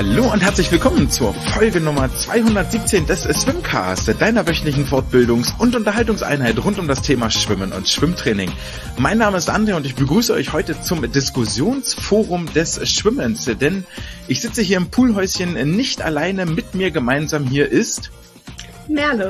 Hallo und herzlich willkommen zur Folge Nummer 217 des Swimcast, deiner wöchentlichen Fortbildungs- und Unterhaltungseinheit rund um das Thema Schwimmen und Schwimmtraining. Mein Name ist André und ich begrüße euch heute zum Diskussionsforum des Schwimmens, denn ich sitze hier im Poolhäuschen nicht alleine, mit mir gemeinsam hier ist Merle.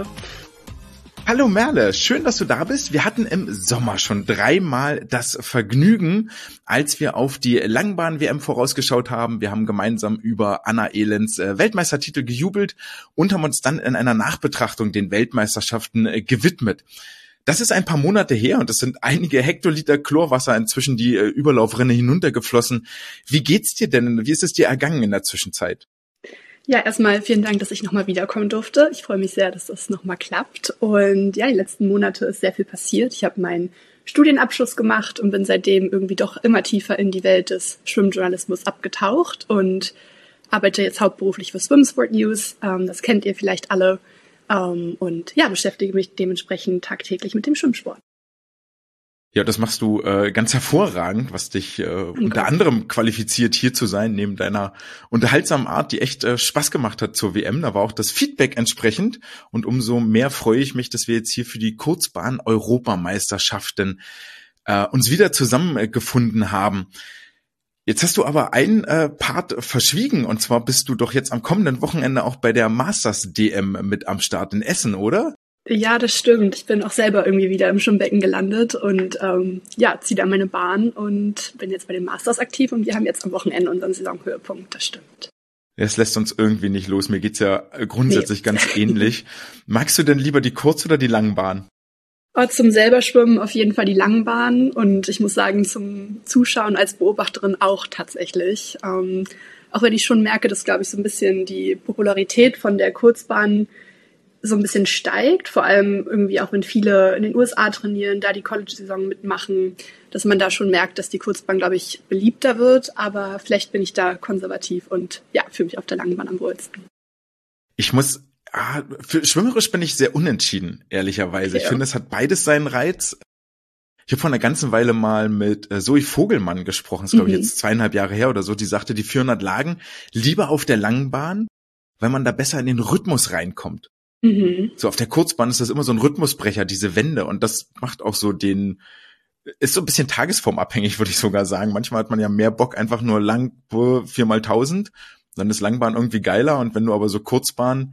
Hallo Merle, schön, dass du da bist. Wir hatten im Sommer schon 3-mal das Vergnügen, als wir auf die Langbahn-WM vorausgeschaut haben. Wir haben gemeinsam über Anna Elends Weltmeistertitel gejubelt und haben uns dann in einer Nachbetrachtung den Weltmeisterschaften gewidmet. Das ist ein paar Monate her und es sind einige Hektoliter Chlorwasser inzwischen die Überlaufrinne hinuntergeflossen. Wie geht's dir denn? Wie ist es dir ergangen in der Zwischenzeit? Ja, erstmal vielen Dank, dass ich nochmal wiederkommen durfte. Ich freue mich sehr, dass das nochmal klappt. Und ja, die letzten Monate ist sehr viel passiert. Ich habe meinen Studienabschluss gemacht und bin seitdem irgendwie doch immer tiefer in die Welt des Schwimmjournalismus abgetaucht und arbeite jetzt hauptberuflich für Swimsport News. Das kennt ihr vielleicht alle. Und ja, beschäftige mich dementsprechend tagtäglich mit dem Schwimmsport. Ja, das machst du ganz hervorragend, was dich unter anderem qualifiziert, hier zu sein, neben deiner unterhaltsamen Art, die echt Spaß gemacht hat zur WM. Da war auch das Feedback entsprechend und umso mehr freue ich mich, dass wir jetzt hier für die Kurzbahn-Europameisterschaften uns wieder zusammengefunden haben. Jetzt hast du aber einen Part verschwiegen und zwar bist du doch jetzt am kommenden Wochenende auch bei der Masters-DM mit am Start in Essen, oder? Ja, das stimmt. Ich bin auch selber irgendwie wieder im Schwimmbecken gelandet und ziehe da meine Bahn und bin jetzt bei den Masters aktiv und wir haben jetzt am Wochenende unseren Saisonhöhepunkt, das stimmt. Es lässt uns irgendwie nicht los. Mir geht's ja grundsätzlich ganz ähnlich. Magst du denn lieber die Kurz- oder die Langbahn? Zum selber Schwimmen auf jeden Fall die Langbahn und ich muss sagen, zum Zuschauen als Beobachterin auch tatsächlich. Auch wenn ich schon merke, dass, glaube ich, so ein bisschen die Popularität von der Kurzbahn so ein bisschen steigt, vor allem irgendwie auch wenn viele in den USA trainieren, da die College-Saison mitmachen, dass man da schon merkt, dass die Kurzbahn, glaube ich, beliebter wird, aber vielleicht bin ich da konservativ und ja, fühle mich auf der Langbahn am wohlsten. Für schwimmerisch bin ich sehr unentschieden, ehrlicherweise. Okay, ich finde, es hat beides seinen Reiz. Ich habe vor einer ganzen Weile mal mit Zoe Vogelmann gesprochen, das ist glaube ich jetzt 2,5 Jahre her oder so, die sagte, die 400 Lagen lieber auf der Langbahn, weil man da besser in den Rhythmus reinkommt. So auf der Kurzbahn ist das immer so ein Rhythmusbrecher, diese Wände und das macht auch so ist so ein bisschen tagesformabhängig, würde ich sogar sagen. Manchmal hat man ja mehr Bock einfach nur lang 4x1000, dann ist Langbahn irgendwie geiler und wenn du aber so Kurzbahn,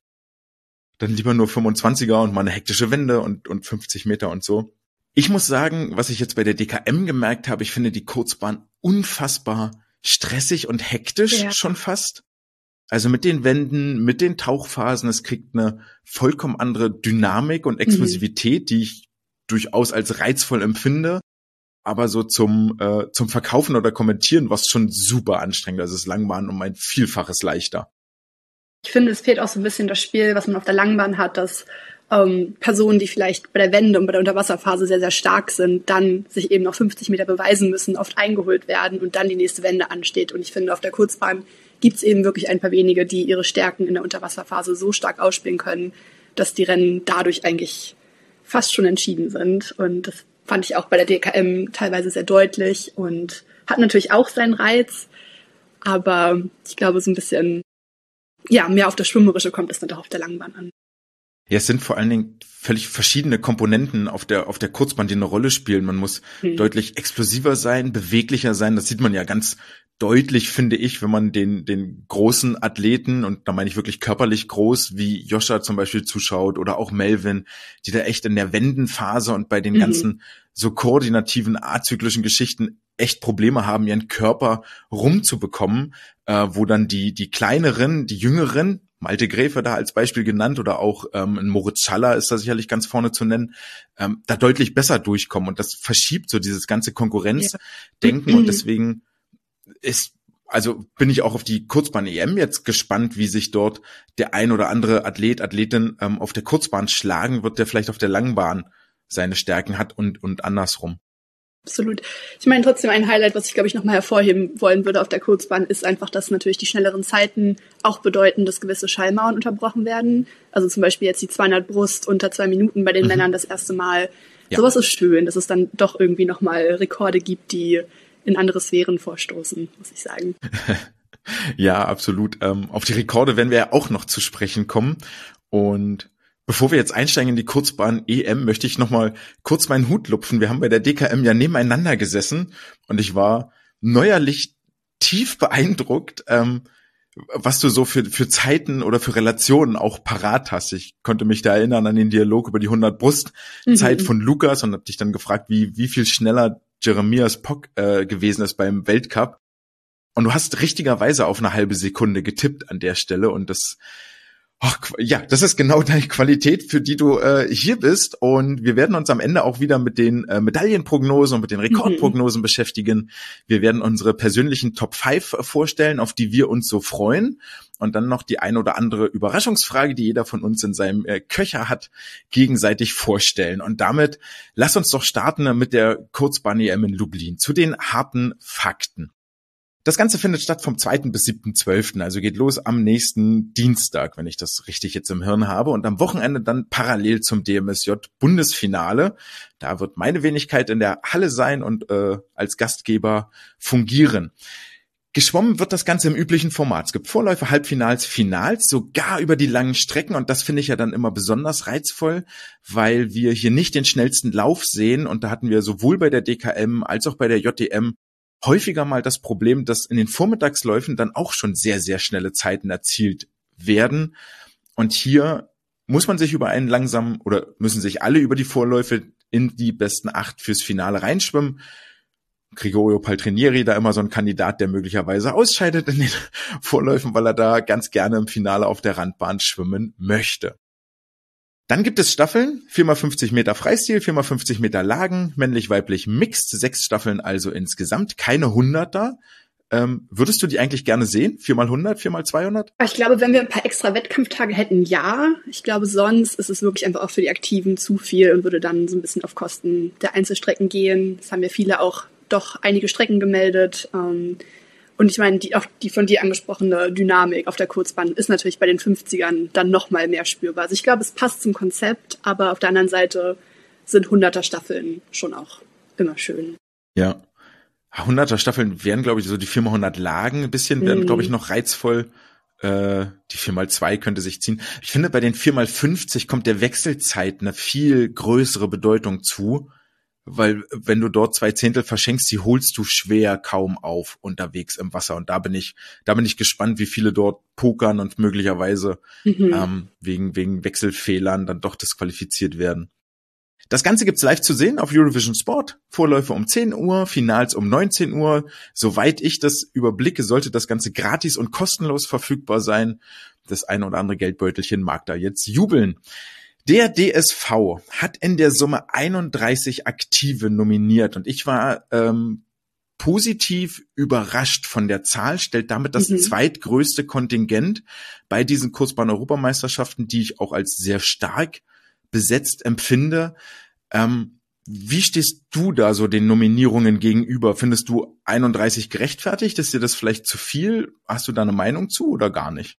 dann lieber nur 25er und mal eine hektische Wende und 50 Meter und so. Ich muss sagen, was ich jetzt bei der DKM gemerkt habe, ich finde die Kurzbahn unfassbar stressig und hektisch schon fast. Also mit den Wänden, mit den Tauchphasen, es kriegt eine vollkommen andere Dynamik und Explosivität, die ich durchaus als reizvoll empfinde. Aber so zum Verkaufen oder Kommentieren war es schon super anstrengend. Also das Langbahn um ein Vielfaches leichter. Ich finde, es fehlt auch so ein bisschen das Spiel, was man auf der Langbahn hat, dass Personen, die vielleicht bei der Wende und bei der Unterwasserphase sehr, sehr stark sind, dann sich eben noch 50 Meter beweisen müssen, oft eingeholt werden und dann die nächste Wende ansteht. Und ich finde, auf der Kurzbahn gibt es eben wirklich ein paar wenige, die ihre Stärken in der Unterwasserphase so stark ausspielen können, dass die Rennen dadurch eigentlich fast schon entschieden sind. Und das fand ich auch bei der DKM teilweise sehr deutlich und hat natürlich auch seinen Reiz. Aber ich glaube, so ein bisschen, mehr auf das Schwimmerische kommt es dann doch auf der Langbahn an. Ja, es sind vor allen Dingen völlig verschiedene Komponenten auf der Kurzbahn, die eine Rolle spielen. Man muss deutlich explosiver sein, beweglicher sein. Das sieht man ja ganz deutlich, finde ich, wenn man den großen Athleten, und da meine ich wirklich körperlich groß, wie Joscha zum Beispiel zuschaut oder auch Melvin, die da echt in der Wendenphase und bei den ganzen so koordinativen, azyklischen Geschichten echt Probleme haben, ihren Körper rumzubekommen, wo dann die kleineren, die jüngeren, Malte Gräfe da als Beispiel genannt oder auch ein Moritz Schaller ist da sicherlich ganz vorne zu nennen, da deutlich besser durchkommen und das verschiebt so dieses ganze Konkurrenzdenken und deswegen bin ich auch auf die Kurzbahn-EM jetzt gespannt, wie sich dort der ein oder andere Athletin auf der Kurzbahn schlagen wird, der vielleicht auf der Langbahn seine Stärken hat und andersrum. Absolut. Ich meine, trotzdem ein Highlight, was ich, glaube ich, nochmal hervorheben wollen würde auf der Kurzbahn, ist einfach, dass natürlich die schnelleren Zeiten auch bedeuten, dass gewisse Schallmauern unterbrochen werden. Also zum Beispiel jetzt die 200 Brust unter 2 Minuten bei den Männern das erste Mal. Ja. Sowas ist schön, dass es dann doch irgendwie nochmal Rekorde gibt, die in andere Sphären vorstoßen, muss ich sagen. Ja, absolut. Auf die Rekorde werden wir ja auch noch zu sprechen kommen. Und bevor wir jetzt einsteigen in die Kurzbahn EM, möchte ich noch mal kurz meinen Hut lupfen. Wir haben bei der DKM ja nebeneinander gesessen und ich war neuerlich tief beeindruckt, was du so für Zeiten oder für Relationen auch parat hast. Ich konnte mich da erinnern an den Dialog über die 100 Brust-Zeit von Lukas und habe dich dann gefragt, wie viel schneller Jeremias Pock gewesen ist beim Weltcup. Und du hast richtigerweise auf eine halbe Sekunde getippt an der Stelle und das ist genau deine Qualität, für die du hier bist. Und wir werden uns am Ende auch wieder mit den Medaillenprognosen und mit den Rekordprognosen beschäftigen. Wir werden unsere persönlichen Top 5 vorstellen, auf die wir uns so freuen. Und dann noch die ein oder andere Überraschungsfrage, die jeder von uns in seinem Köcher hat, gegenseitig vorstellen. Und damit lass uns doch starten mit der Kurzbahn-EM in Lublin. Zu den harten Fakten. Das Ganze findet statt vom 2. bis 7.12., also geht los am nächsten Dienstag, wenn ich das richtig jetzt im Hirn habe, und am Wochenende dann parallel zum DMSJ-Bundesfinale. Da wird meine Wenigkeit in der Halle sein und als Gastgeber fungieren. Geschwommen wird das Ganze im üblichen Format. Es gibt Vorläufe, Halbfinals, Finals, sogar über die langen Strecken, und das finde ich ja dann immer besonders reizvoll, weil wir hier nicht den schnellsten Lauf sehen, und da hatten wir sowohl bei der DKM als auch bei der JDM häufiger mal das Problem, dass in den Vormittagsläufen dann auch schon sehr, sehr schnelle Zeiten erzielt werden. Und hier muss man sich müssen sich alle über die Vorläufe in die besten 8 fürs Finale reinschwimmen. Gregorio Paltrinieri, da immer so ein Kandidat, der möglicherweise ausscheidet in den Vorläufen, weil er da ganz gerne im Finale auf der Randbahn schwimmen möchte. Dann gibt es Staffeln, 4x50 Meter Freistil, 4x50 Meter Lagen, männlich-weiblich mixed, 6 Staffeln also insgesamt, keine 100er. Würdest du die eigentlich gerne sehen? 4x100, 4x200? Ich glaube, wenn wir ein paar extra Wettkampftage hätten, ja. Ich glaube, sonst ist es wirklich einfach auch für die Aktiven zu viel und würde dann so ein bisschen auf Kosten der Einzelstrecken gehen. Es haben ja viele auch doch einige Strecken gemeldet. Und ich meine, die von dir angesprochene Dynamik auf der Kurzbahn ist natürlich bei den 50ern dann noch mal mehr spürbar. Also ich glaube, es passt zum Konzept, aber auf der anderen Seite sind 100er Staffeln schon auch immer schön. Ja, 100er Staffeln wären, glaube ich, so die 4x100 Lagen ein bisschen, wären, glaube ich, noch reizvoll. Die 4x2 könnte sich ziehen. Ich finde, bei den 4x50 kommt der Wechselzeit eine viel größere Bedeutung zu. Weil wenn du dort 2 Zehntel verschenkst, die holst du schwer kaum auf unterwegs im Wasser. Und da bin ich gespannt, wie viele dort pokern und möglicherweise wegen Wechselfehlern dann doch disqualifiziert werden. Das Ganze gibt's live zu sehen auf Eurovision Sport. Vorläufe um 10 Uhr, Finals um 19 Uhr. Soweit ich das überblicke, sollte das Ganze gratis und kostenlos verfügbar sein. Das eine oder andere Geldbeutelchen mag da jetzt jubeln. Der DSV hat in der Summe 31 Aktive nominiert und ich war positiv überrascht von der Zahl, stellt damit das zweitgrößte Kontingent bei diesen Kurzbahn-Europameisterschaften, die ich auch als sehr stark besetzt empfinde. Wie stehst du da so den Nominierungen gegenüber? Findest du 31 gerechtfertigt? Ist dir das vielleicht zu viel? Hast du da eine Meinung zu oder gar nicht?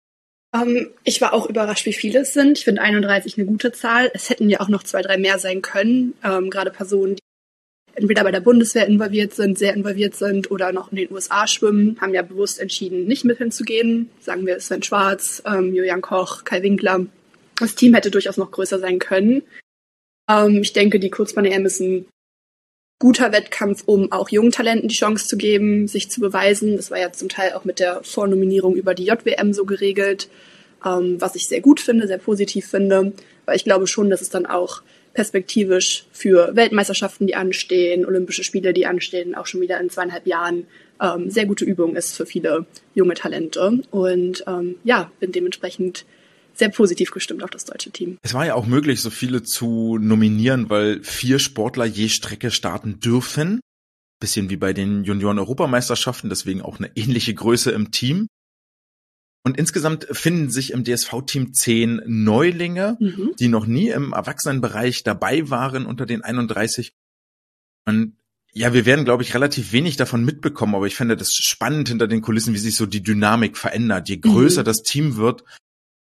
Ich war auch überrascht, wie viele es sind. Ich finde 31 eine gute Zahl. Es hätten ja auch noch 2, 3 mehr sein können. Gerade Personen, die entweder bei der Bundeswehr sehr involviert sind oder noch in den USA schwimmen, haben ja bewusst entschieden, nicht mit hinzugehen. Sagen wir Sven Schwarz, Julian Koch, Kai Winkler. Das Team hätte durchaus noch größer sein können. Ich denke, die Kurzbahn-EM ist ein guter Wettkampf, um auch jungen Talenten die Chance zu geben, sich zu beweisen. Das war ja zum Teil auch mit der Vornominierung über die JWM so geregelt, was ich sehr gut finde, sehr positiv finde, weil ich glaube schon, dass es dann auch perspektivisch für Weltmeisterschaften, die anstehen, Olympische Spiele, die anstehen, auch schon wieder in 2,5 Jahren sehr gute Übung ist für viele junge Talente. Und bin dementsprechend sehr positiv gestimmt auf das deutsche Team. Es war ja auch möglich, so viele zu nominieren, weil 4 Sportler je Strecke starten dürfen. Bisschen wie bei den Junioren-Europameisterschaften, deswegen auch eine ähnliche Größe im Team. Und insgesamt finden sich im DSV-Team 10 Neulinge, die noch nie im Erwachsenenbereich dabei waren unter den 31. Und ja, wir werden, glaube ich, relativ wenig davon mitbekommen, aber ich fände das spannend hinter den Kulissen, wie sich so die Dynamik verändert. Je größer das Team wird,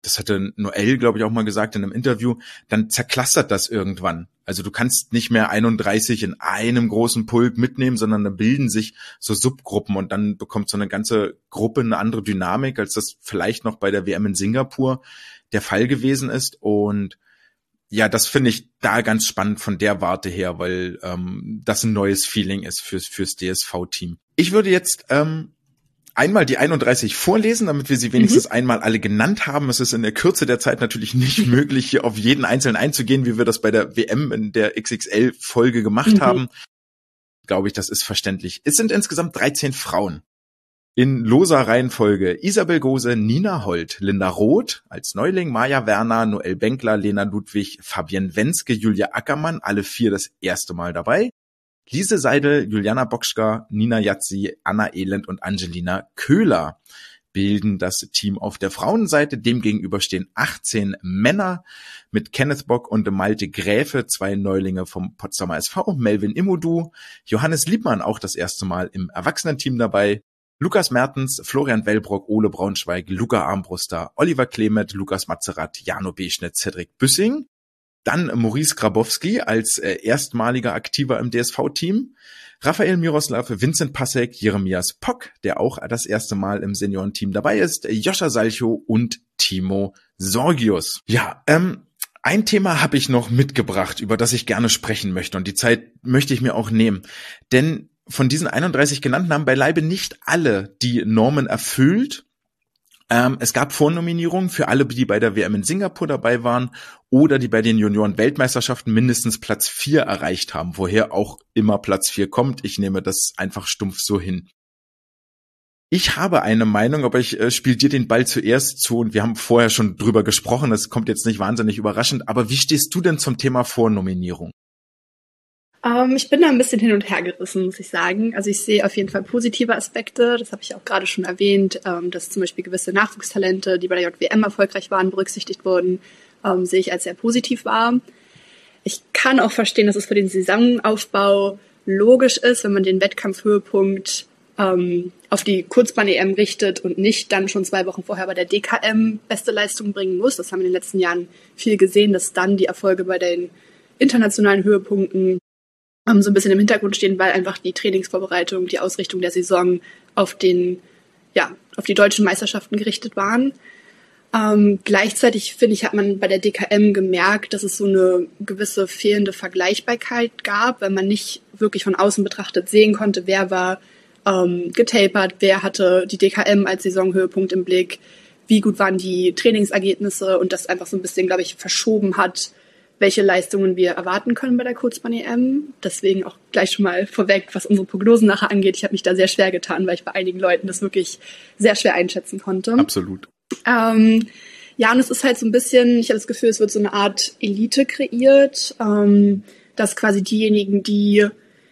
das hatte Noel, glaube ich, auch mal gesagt in einem Interview, dann zerklastert das irgendwann. Also du kannst nicht mehr 31 in einem großen Pulk mitnehmen, sondern da bilden sich so Subgruppen und dann bekommt so eine ganze Gruppe eine andere Dynamik, als das vielleicht noch bei der WM in Singapur der Fall gewesen ist. Und ja, das finde ich da ganz spannend von der Warte her, weil das ein neues Feeling ist fürs DSV-Team. Ich würde jetzt einmal die 31 vorlesen, damit wir sie wenigstens einmal alle genannt haben. Es ist in der Kürze der Zeit natürlich nicht möglich, hier auf jeden Einzelnen einzugehen, wie wir das bei der WM in der XXL-Folge gemacht haben. Glaube ich, das ist verständlich. Es sind insgesamt 13 Frauen. In loser Reihenfolge Isabel Gose, Nina Holt, Linda Roth als Neuling, Maja Werner, Noel Benkler, Lena Ludwig, Fabienne Wenske, Julia Ackermann, alle 4 das erste Mal dabei. Lise Seidel, Juliana Bokschka, Nina Jatzi, Anna Elend und Angelina Köhler bilden das Team auf der Frauenseite. Demgegenüber stehen 18 Männer mit Kenneth Bock und Malte Gräfe, 2 Neulinge vom Potsdamer SV, Melvin Immodu, Johannes Liebmann auch das erste Mal im Erwachsenenteam dabei, Lukas Mertens, Florian Wellbrock, Ole Braunschweig, Luca Armbruster, Oliver Klemet, Lukas Mazerat, Jano Beschnitt, Cedric Büssing. Dann Maurice Grabowski als erstmaliger Aktiver im DSV-Team. Raphael Miroslav, Vincent Passek, Jeremias Pock, der auch das erste Mal im Seniorenteam dabei ist, Joscha Salchow und Timo Sorgius. Ja, ein Thema habe ich noch mitgebracht, über das ich gerne sprechen möchte. Und die Zeit möchte ich mir auch nehmen. Denn von diesen 31 genannten haben beileibe nicht alle die Normen erfüllt. Es gab Vornominierungen für alle, die bei der WM in Singapur dabei waren oder die bei den Junioren-Weltmeisterschaften mindestens Platz 4 erreicht haben, woher auch immer Platz 4 kommt. Ich nehme das einfach stumpf so hin. Ich habe eine Meinung, aber ich spiele dir den Ball zuerst zu und wir haben vorher schon drüber gesprochen, das kommt jetzt nicht wahnsinnig überraschend, aber wie stehst du denn zum Thema Vornominierung? Ich bin da ein bisschen hin und her gerissen, muss ich sagen. Also ich sehe auf jeden Fall positive Aspekte. Das habe ich auch gerade schon erwähnt, dass zum Beispiel gewisse Nachwuchstalente, die bei der JWM erfolgreich waren, berücksichtigt wurden, sehe ich als sehr positiv wahr. Ich kann auch verstehen, dass es für den Saisonaufbau logisch ist, wenn man den Wettkampfhöhepunkt auf die Kurzbahn-EM richtet und nicht dann schon 2 Wochen vorher bei der DKM beste Leistung bringen muss. Das haben wir in den letzten Jahren viel gesehen, dass dann die Erfolge bei den internationalen Höhepunkten so ein bisschen im Hintergrund stehen, weil einfach die Trainingsvorbereitung, die Ausrichtung der Saison auf die deutschen Meisterschaften gerichtet waren. Gleichzeitig, finde ich, hat man bei der DKM gemerkt, dass es so eine gewisse fehlende Vergleichbarkeit gab, weil man nicht wirklich von außen betrachtet sehen konnte, wer war getapert, wer hatte die DKM als Saisonhöhepunkt im Blick, wie gut waren die Trainingsergebnisse und das einfach so ein bisschen, glaube ich, verschoben hat, welche Leistungen wir erwarten können bei der Kurzbahn-EM. Deswegen auch gleich schon mal vorweg, was unsere Prognosen nachher angeht. Ich habe mich da sehr schwer getan, weil ich bei einigen Leuten das wirklich sehr schwer einschätzen konnte. Absolut. Und es ist halt so ein bisschen, ich habe das Gefühl, es wird so eine Art Elite kreiert, dass quasi diejenigen, die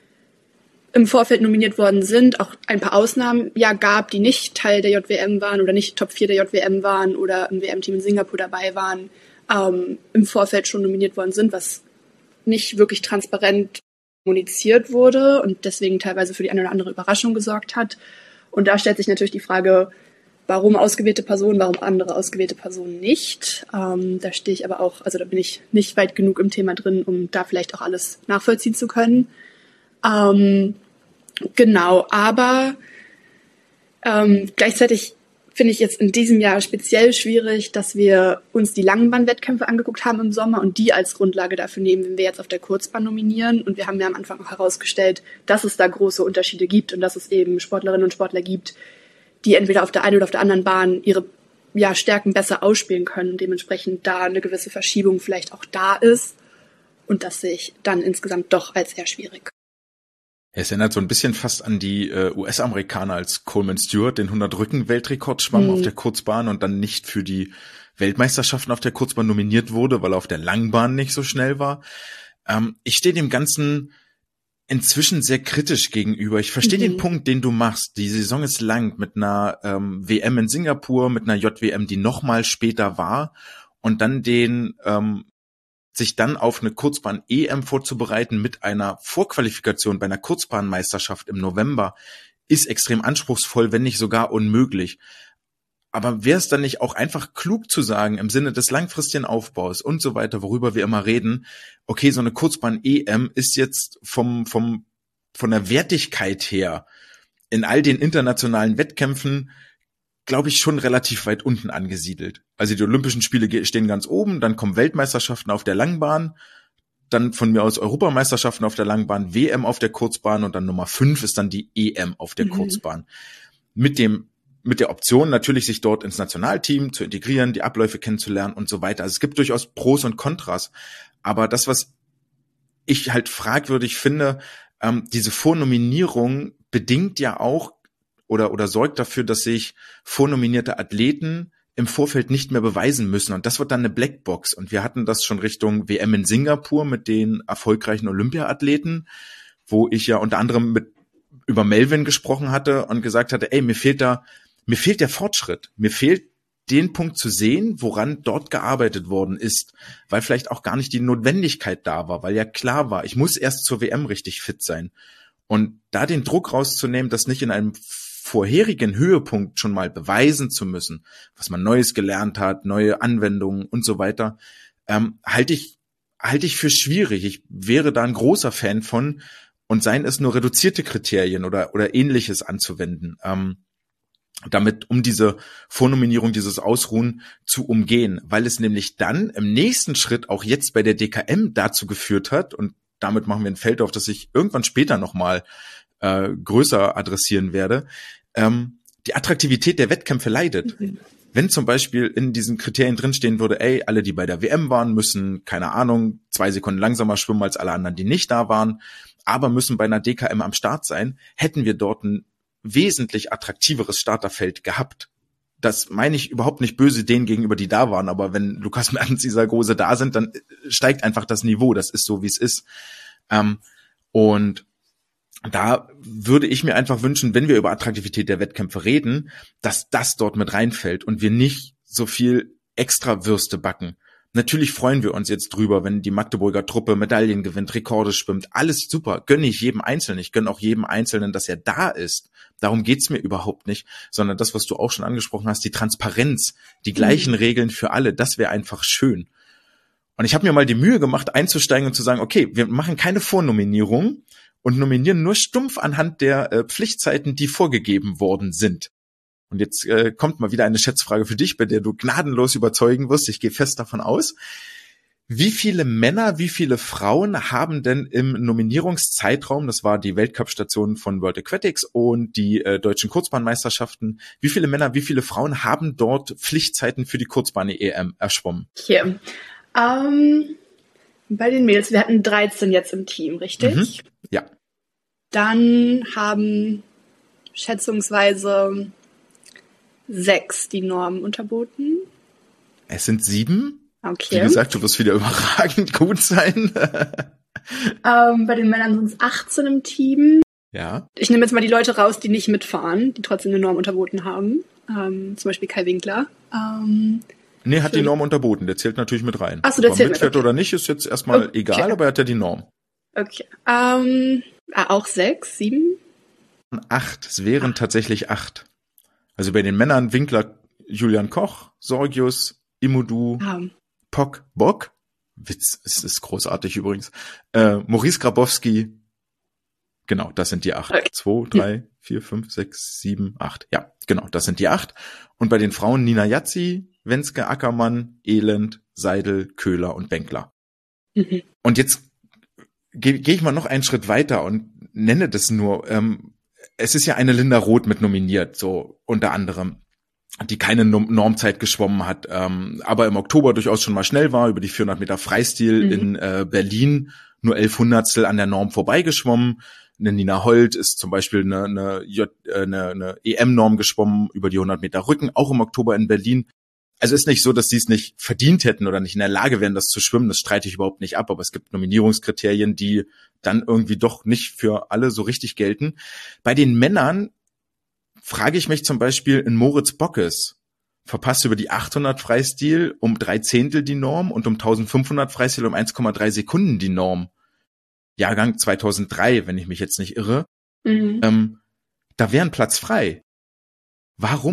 im Vorfeld nominiert worden sind, auch ein paar Ausnahmen gab, die nicht Teil der JWM waren oder nicht Top 4 der JWM waren oder im WM-Team in Singapur dabei waren, im Vorfeld schon nominiert worden sind, was nicht wirklich transparent kommuniziert wurde und deswegen teilweise für die eine oder andere Überraschung gesorgt hat. Und da stellt sich natürlich die Frage, warum ausgewählte Personen, warum andere ausgewählte Personen nicht. Da stehe ich aber auch, also da bin ich nicht weit genug im Thema drin, um da vielleicht auch alles nachvollziehen zu können. Genau, aber gleichzeitig finde ich jetzt in diesem Jahr speziell schwierig, dass wir uns die Langbahnwettkämpfe angeguckt haben im Sommer und die als Grundlage dafür nehmen, wenn wir jetzt auf der Kurzbahn nominieren. Und wir haben ja am Anfang auch herausgestellt, dass es da große Unterschiede gibt und dass es eben Sportlerinnen und Sportler gibt, die entweder auf der einen oder auf der anderen Bahn ihre Stärken besser ausspielen können und dementsprechend da eine gewisse Verschiebung vielleicht auch da ist. Und das sehe ich dann insgesamt doch als eher schwierig. Es erinnert so ein bisschen fast an die US-Amerikaner, als Coleman Stewart den 100-Rücken-Weltrekord schwamm auf der Kurzbahn und dann nicht für die Weltmeisterschaften auf der Kurzbahn nominiert wurde, weil er auf der Langbahn nicht so schnell war. Ich stehe dem Ganzen inzwischen sehr kritisch gegenüber. Ich verstehe den Punkt, den du machst. Die Saison ist lang mit einer WM in Singapur, mit einer JWM, die noch mal später war und dann sich dann auf eine Kurzbahn-EM vorzubereiten mit einer Vorqualifikation bei einer Kurzbahnmeisterschaft im November ist extrem anspruchsvoll, wenn nicht sogar unmöglich. Aber wäre es dann nicht auch einfach klug zu sagen, im Sinne des langfristigen Aufbaus und so weiter, worüber wir immer reden, okay, so eine Kurzbahn-EM ist jetzt von der Wertigkeit her in all den internationalen Wettkämpfen, glaube ich, schon relativ weit unten angesiedelt. Also die Olympischen Spiele stehen ganz oben, dann kommen Weltmeisterschaften auf der Langbahn, dann von mir aus Europameisterschaften auf der Langbahn, WM auf der Kurzbahn und dann Nummer 5 ist dann die EM auf der Kurzbahn. Mit der Option natürlich, sich dort ins Nationalteam zu integrieren, die Abläufe kennenzulernen und so weiter. Also es gibt durchaus Pros und Kontras. Aber das, was ich halt fragwürdig finde, diese Vornominierung bedingt ja auch oder sorgt dafür, dass sich vornominierte Athleten im Vorfeld nicht mehr beweisen müssen. Und das wird dann eine Blackbox. Und wir hatten das schon Richtung WM in Singapur mit den erfolgreichen Olympiathleten, wo ich ja unter anderem über Melvin gesprochen hatte und gesagt hatte, ey, mir fehlt der Fortschritt. Mir fehlt den Punkt zu sehen, woran dort gearbeitet worden ist, weil vielleicht auch gar nicht die Notwendigkeit da war, weil ja klar war, ich muss erst zur WM richtig fit sein. Und da den Druck rauszunehmen, das nicht in einem vorherigen Höhepunkt schon mal beweisen zu müssen, was man Neues gelernt hat, neue Anwendungen und so weiter, halte ich für schwierig. Ich wäre da ein großer Fan von, und seien es nur reduzierte Kriterien oder Ähnliches anzuwenden, damit, um diese Vornominierung, dieses Ausruhen zu umgehen, weil es nämlich dann im nächsten Schritt auch jetzt bei der DKM dazu geführt hat, und damit machen wir ein Feld auf, das ich irgendwann später nochmal größer adressieren werde, die Attraktivität der Wettkämpfe leidet. Wenn zum Beispiel in diesen Kriterien drinstehen würde, ey, alle, die bei der WM waren, müssen, keine Ahnung, 2 Sekunden langsamer schwimmen als alle anderen, die nicht da waren, aber müssen bei einer DKM am Start sein, hätten wir dort ein wesentlich attraktiveres Starterfeld gehabt. Das meine ich überhaupt nicht böse denen gegenüber, die da waren, aber wenn Lukas Mertens, Isa Große da sind, dann steigt einfach das Niveau. Das ist so, wie es ist. Und da würde ich mir einfach wünschen, wenn wir über Attraktivität der Wettkämpfe reden, dass das dort mit reinfällt und wir nicht so viel extra Würste backen. Natürlich freuen wir uns jetzt drüber, wenn die Magdeburger Truppe Medaillen gewinnt, Rekorde schwimmt. Alles super, gönne ich jedem Einzelnen. Ich gönne auch jedem Einzelnen, dass er da ist. Darum geht's mir überhaupt nicht, sondern das, was du auch schon angesprochen hast, die Transparenz, die gleichen Regeln für alle, das wäre einfach schön. Und ich habe mir mal die Mühe gemacht, einzusteigen und zu sagen, okay, wir machen keine Vornominierung und nominieren nur stumpf anhand der Pflichtzeiten, die vorgegeben worden sind. Und jetzt kommt mal wieder eine Schätzfrage für dich, bei der du gnadenlos überzeugen wirst. Ich gehe fest davon aus. Wie viele Männer, wie viele Frauen haben denn im Nominierungszeitraum, das war die Weltcup-Station von World Aquatics und die deutschen Kurzbahnmeisterschaften, wie viele Männer, wie viele Frauen haben dort Pflichtzeiten für die Kurzbahn-EM erschwommen? Hier. Bei den Mädels, wir hatten 13 jetzt im Team, richtig? Ja. Dann haben schätzungsweise 6 die Norm unterboten. Es sind 7. Okay. Wie gesagt, du wirst wieder überragend gut sein. Bei den Männern sind es 18 im Team. Ja. Ich nehme jetzt mal die Leute raus, die nicht mitfahren, die trotzdem eine Norm unterboten haben. Zum Beispiel Kai Winkler. Nee, hat die Norm unterboten. Der zählt natürlich mit rein. Ach so, der Ob er zählt mitfährt mit. oder nicht, ist jetzt erstmal egal, aber er hat ja die Norm. Okay. Auch 6, 7? 8. Es wären tatsächlich 8. Also bei den Männern Winkler, Julian Koch, Sorgius, Imudu, Pock, Bock. Witz, es ist großartig übrigens. Maurice Grabowski. Genau, das sind die 8. Okay. 2, 3, 4, 5, 6, 7, 8. Ja, genau, das sind die 8. Und bei den Frauen Nina Yazzi, Wenske, Ackermann, Elend, Seidel, Köhler und Benkler. Und jetzt gehe ich mal noch einen Schritt weiter und nenne das nur. Es ist ja eine Linda Roth mit nominiert, so unter anderem, die keine Normzeit geschwommen hat, aber im Oktober durchaus schon mal schnell war, über die 400 Meter Freistil in Berlin nur 11 Hundertstel an der Norm vorbeigeschwommen. Eine Nina Holt ist zum Beispiel eine EM-Norm geschwommen über die 100 Meter Rücken, auch im Oktober in Berlin. Also ist nicht so, dass sie es nicht verdient hätten oder nicht in der Lage wären, das zu schwimmen. Das streite ich überhaupt nicht ab, aber es gibt Nominierungskriterien, die dann irgendwie doch nicht für alle so richtig gelten. Bei den Männern frage ich mich zum Beispiel in Moritz Bockes, verpasst über die 800 Freistil um 3/10 die Norm und um 1500 Freistil um 1,3 Sekunden die Norm. Jahrgang 2003, wenn ich mich jetzt nicht irre. Da wäre ein Platz frei. Warum?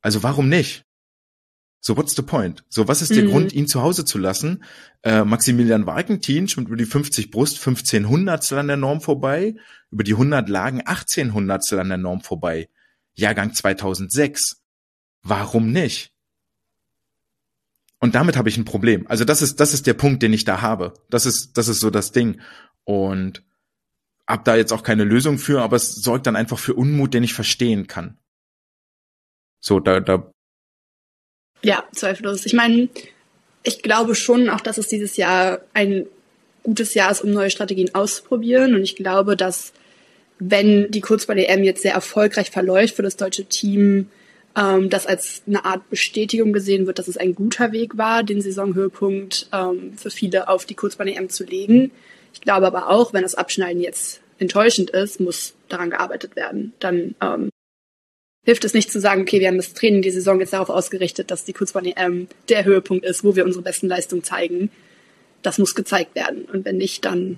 Also warum nicht? So, what's the point? So, was ist der Grund, ihn zu Hause zu lassen? Maximilian Walkentin schwimmt über die 50 Brust 15 Hundertstel an der Norm vorbei, über die 100 Lagen 18 Hundertstel an der Norm vorbei. Jahrgang 2006. Warum nicht? Und damit habe ich ein Problem. Also das ist der Punkt, den ich da habe. Das ist so das Ding. Und hab da jetzt auch keine Lösung für, aber es sorgt dann einfach für Unmut, den ich verstehen kann. So, da. Ja, zweifellos. Ich meine, ich glaube schon auch, dass es dieses Jahr ein gutes Jahr ist, um neue Strategien auszuprobieren. Und ich glaube, dass wenn die Kurzbahn-EM jetzt sehr erfolgreich verläuft für das deutsche Team, das als eine Art Bestätigung gesehen wird, dass es ein guter Weg war, den Saisonhöhepunkt für viele auf die Kurzbahn-EM zu legen. Ich glaube aber auch, wenn das Abschneiden jetzt enttäuschend ist, muss daran gearbeitet werden. Dann hilft es nicht zu sagen, okay, wir haben das Training die Saison jetzt darauf ausgerichtet, dass die Kurzbahn-EM der Höhepunkt ist, wo wir unsere besten Leistungen zeigen. Das muss gezeigt werden. Und wenn nicht, dann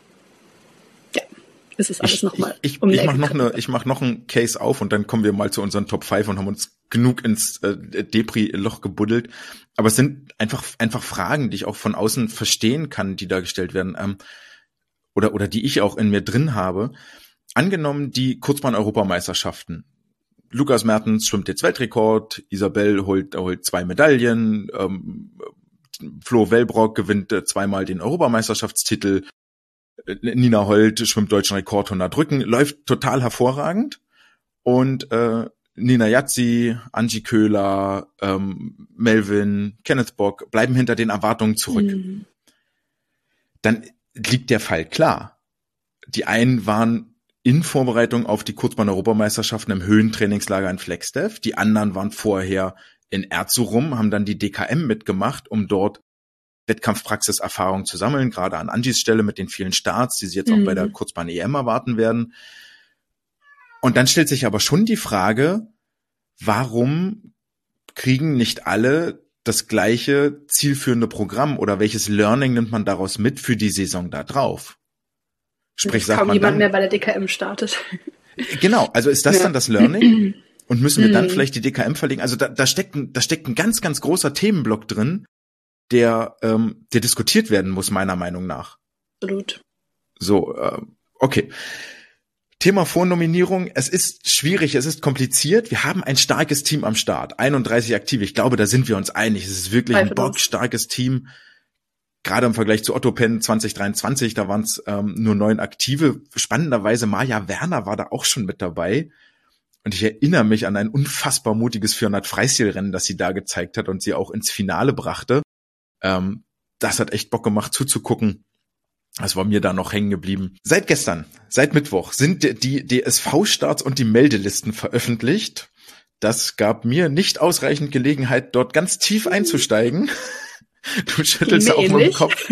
ist es alles nochmal. Ich mach noch einen Case auf und dann kommen wir mal zu unseren Top 5 und haben uns genug ins Depri-Loch gebuddelt. Aber es sind einfach Fragen, die ich auch von außen verstehen kann, die da gestellt werden. Oder die ich auch in mir drin habe. Angenommen, die Kurzbahn-Europameisterschaften. Lukas Mertens schwimmt jetzt Weltrekord, Isabel holt 2 Medaillen, Flo Wellbrock gewinnt 2-mal den Europameisterschaftstitel, Nina Holt schwimmt deutschen Rekord 100 Rücken, läuft total hervorragend und Nina Yazzi, Angie Köhler, Melvin, Kenneth Bock bleiben hinter den Erwartungen zurück. Dann liegt der Fall klar. Die einen waren in Vorbereitung auf die Kurzbahn-Europameisterschaften im Höhentrainingslager in Flagstaff. Die anderen waren vorher in Erzurum, haben dann die DKM mitgemacht, um dort Wettkampfpraxiserfahrung zu sammeln, gerade an Angies Stelle mit den vielen Starts, die sie jetzt auch bei der Kurzbahn-EM erwarten werden. Und dann stellt sich aber schon die Frage, warum kriegen nicht alle das gleiche zielführende Programm oder welches Learning nimmt man daraus mit für die Saison da drauf? Sprich, sagt kaum man jemand dann, mehr bei der DKM startet. Genau, also ist das dann das Learning? Und müssen wir dann vielleicht die DKM verlegen? Also da steckt ein ganz, ganz großer Themenblock drin, der diskutiert werden muss, meiner Meinung nach. Absolut. So, okay. Thema Vornominierung. Es ist schwierig, es ist kompliziert. Wir haben ein starkes Team am Start. 31 Aktive. Ich glaube, da sind wir uns einig. Es ist wirklich ein bockstarkes Team. Gerade im Vergleich zu Otto Penn 2023, da waren es nur 9 Aktive. Spannenderweise Maja Werner war da auch schon mit dabei. Und ich erinnere mich an ein unfassbar mutiges 400 Freistilrennen, das sie da gezeigt hat und sie auch ins Finale brachte. Das hat echt Bock gemacht zuzugucken. Das war mir da noch hängen geblieben. Seit gestern, seit Mittwoch, sind die DSV-Starts und die Meldelisten veröffentlicht. Das gab mir nicht ausreichend Gelegenheit, dort ganz tief einzusteigen. Du schüttelst ja auch nur den Kopf.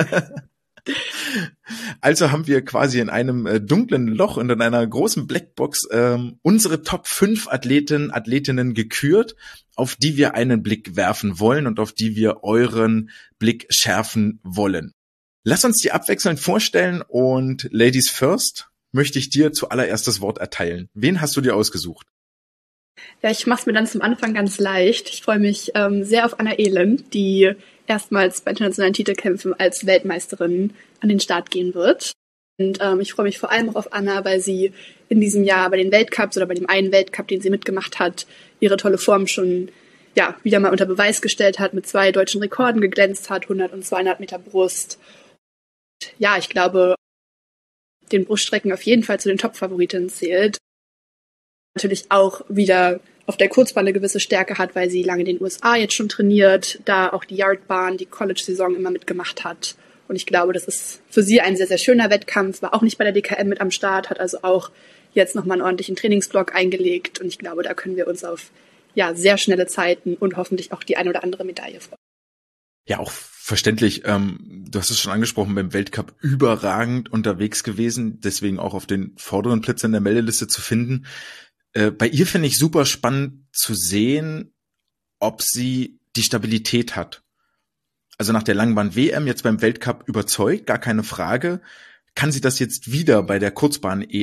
Also haben wir quasi in einem dunklen Loch und in einer großen Blackbox unsere Top 5 Athletinnen gekürt, auf die wir einen Blick werfen wollen und auf die wir euren Blick schärfen wollen. Lass uns die abwechselnd vorstellen und Ladies first möchte ich dir zuallererst das Wort erteilen. Wen hast du dir ausgesucht? Ja, ich mach's mir dann zum Anfang ganz leicht. Ich freue mich sehr auf Anna Elend, die erstmals bei internationalen Titelkämpfen als Weltmeisterin an den Start gehen wird. Und ich freue mich vor allem auch auf Anna, weil sie in diesem Jahr bei den Weltcups oder bei dem einen Weltcup, den sie mitgemacht hat, ihre tolle Form schon wieder mal unter Beweis gestellt hat, mit 2 deutschen Rekorden geglänzt hat, 100 und 200 Meter Brust. Ja, ich glaube, den Bruststrecken auf jeden Fall zu den Top-Favoritinnen zählt. Natürlich auch wieder auf der Kurzbahn eine gewisse Stärke hat, weil sie lange in den USA jetzt schon trainiert, da auch die Yardbahn, die College-Saison immer mitgemacht hat. Und ich glaube, das ist für sie ein sehr, sehr schöner Wettkampf, war auch nicht bei der DKM mit am Start, hat also auch jetzt nochmal einen ordentlichen Trainingsblock eingelegt. Und ich glaube, da können wir uns auf sehr schnelle Zeiten und hoffentlich auch die eine oder andere Medaille freuen. Ja, auch verständlich. Du hast es schon angesprochen, beim Weltcup überragend unterwegs gewesen, deswegen auch auf den vorderen Plätzen in der Meldeliste zu finden. Bei ihr finde ich super spannend zu sehen, ob sie die Stabilität hat. Also nach der Langbahn-WM jetzt beim Weltcup überzeugt, gar keine Frage. Kann sie das jetzt wieder bei der Kurzbahn-EM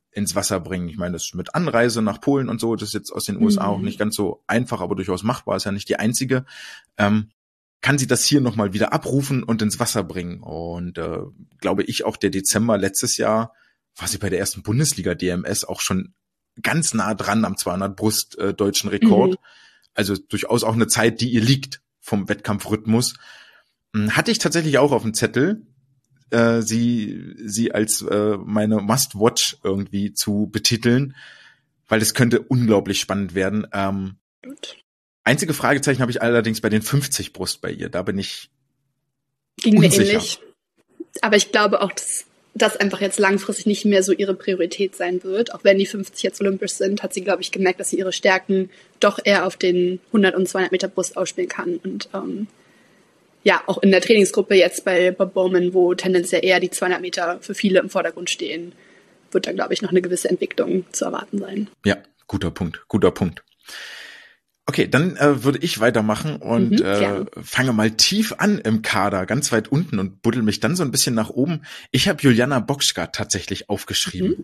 ins Wasser bringen. Ich meine, das mit Anreise nach Polen und so, das ist jetzt aus den USA auch nicht ganz so einfach, aber durchaus machbar, ist ja nicht die einzige. Kann sie das hier nochmal wieder abrufen und ins Wasser bringen. Und glaube ich auch der Dezember letztes Jahr war sie bei der ersten Bundesliga-DMS auch schon ganz nah dran am 200 Brust deutschen Rekord. Also durchaus auch eine Zeit, die ihr liegt vom Wettkampfrhythmus. Hatte ich tatsächlich auch auf dem Zettel, sie als meine Must-Watch irgendwie zu betiteln, weil es könnte unglaublich spannend werden. Einzige Fragezeichen habe ich allerdings bei den 50 Brust bei ihr. Da bin ich Ging unsicher. mir ähnlich. Aber ich glaube auch, dass das einfach jetzt langfristig nicht mehr so ihre Priorität sein wird. Auch wenn die 50 jetzt olympisch sind, hat sie, glaube ich, gemerkt, dass sie ihre Stärken doch eher auf den 100 und 200 Meter Brust ausspielen kann. Und ja, auch in der Trainingsgruppe jetzt bei Bob Bowman, wo tendenziell eher die 200 Meter für viele im Vordergrund stehen, wird da, glaube ich, noch eine gewisse Entwicklung zu erwarten sein. Ja, guter Punkt. Okay, dann würde ich weitermachen und fange mal tief an im Kader, ganz weit unten und buddel mich dann so ein bisschen nach oben. Ich habe Juliana Bokschka tatsächlich aufgeschrieben.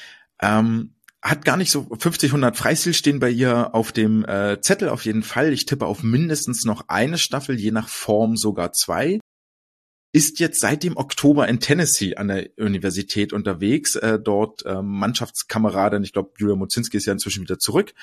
Hat gar nicht so 50-100 Freistil stehen bei ihr auf dem Zettel auf jeden Fall. Ich tippe auf mindestens noch eine Staffel, je nach Form sogar 2. Ist jetzt seit dem Oktober in Tennessee an der Universität unterwegs, dort Mannschaftskameradin. Ich glaube, Julia Mozinski ist ja inzwischen wieder zurück.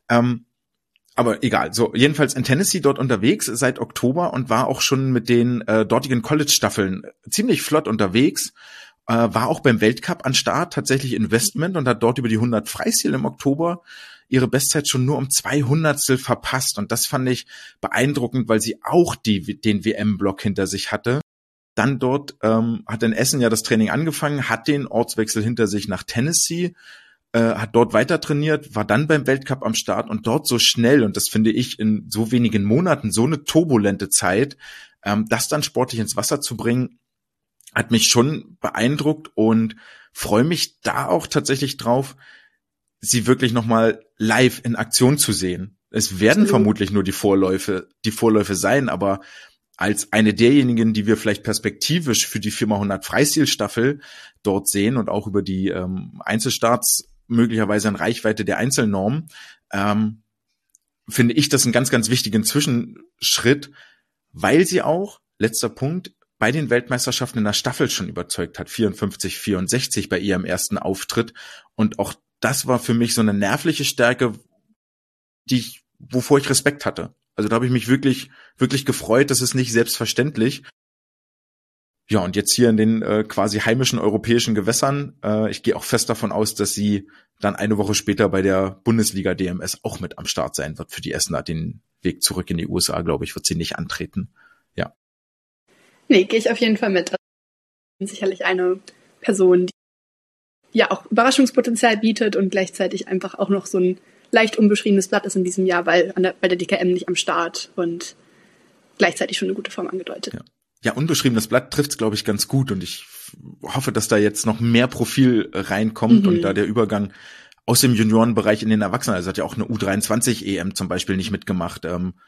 Aber egal, so jedenfalls in Tennessee dort unterwegs seit Oktober und war auch schon mit den dortigen College-Staffeln ziemlich flott unterwegs. War auch beim Weltcup an Start, tatsächlich Investment und hat dort über die 100 Freistil im Oktober ihre Bestzeit schon nur um 200stel verpasst. Und das fand ich beeindruckend, weil sie auch den WM-Block hinter sich hatte. Dann dort hat in Essen ja das Training angefangen, hat den Ortswechsel hinter sich nach Tennessee, hat dort weiter trainiert, war dann beim Weltcup am Start und dort so schnell, und das finde ich in so wenigen Monaten so eine turbulente Zeit, das dann sportlich ins Wasser zu bringen, hat mich schon beeindruckt und freue mich da auch tatsächlich drauf, sie wirklich nochmal live in Aktion zu sehen. Es werden vermutlich nur die Vorläufe sein, aber als eine derjenigen, die wir vielleicht perspektivisch für die 4x100 Freistilstaffel dort sehen und auch über die Einzelstarts möglicherweise in Reichweite der Einzelnorm, finde ich das einen ganz, ganz wichtigen Zwischenschritt, weil sie auch, letzter Punkt, bei den Weltmeisterschaften in der Staffel schon überzeugt hat, 54, 64 bei ihrem ersten Auftritt. Und auch das war für mich so eine nervliche Stärke, wovor ich Respekt hatte. Also da habe ich mich wirklich, wirklich gefreut. Das ist nicht selbstverständlich. Ja, und jetzt hier in den quasi heimischen europäischen Gewässern, ich gehe auch fest davon aus, dass sie dann eine Woche später bei der Bundesliga DMS auch mit am Start sein wird für die Essener. Den Weg zurück in die USA, glaube ich, wird sie nicht antreten. Ja. Nee, gehe ich auf jeden Fall mit. Sicherlich eine Person, die ja auch Überraschungspotenzial bietet und gleichzeitig einfach auch noch so ein leicht unbeschriebenes Blatt ist in diesem Jahr, weil bei der DKM nicht am Start und gleichzeitig schon eine gute Form angedeutet. Ja, unbeschriebenes Blatt trifft's, glaube ich, ganz gut und ich hoffe, dass da jetzt noch mehr Profil reinkommt und da der Übergang aus dem Juniorenbereich in den Erwachsenen, also hat ja auch eine U23 EM zum Beispiel nicht mitgemacht,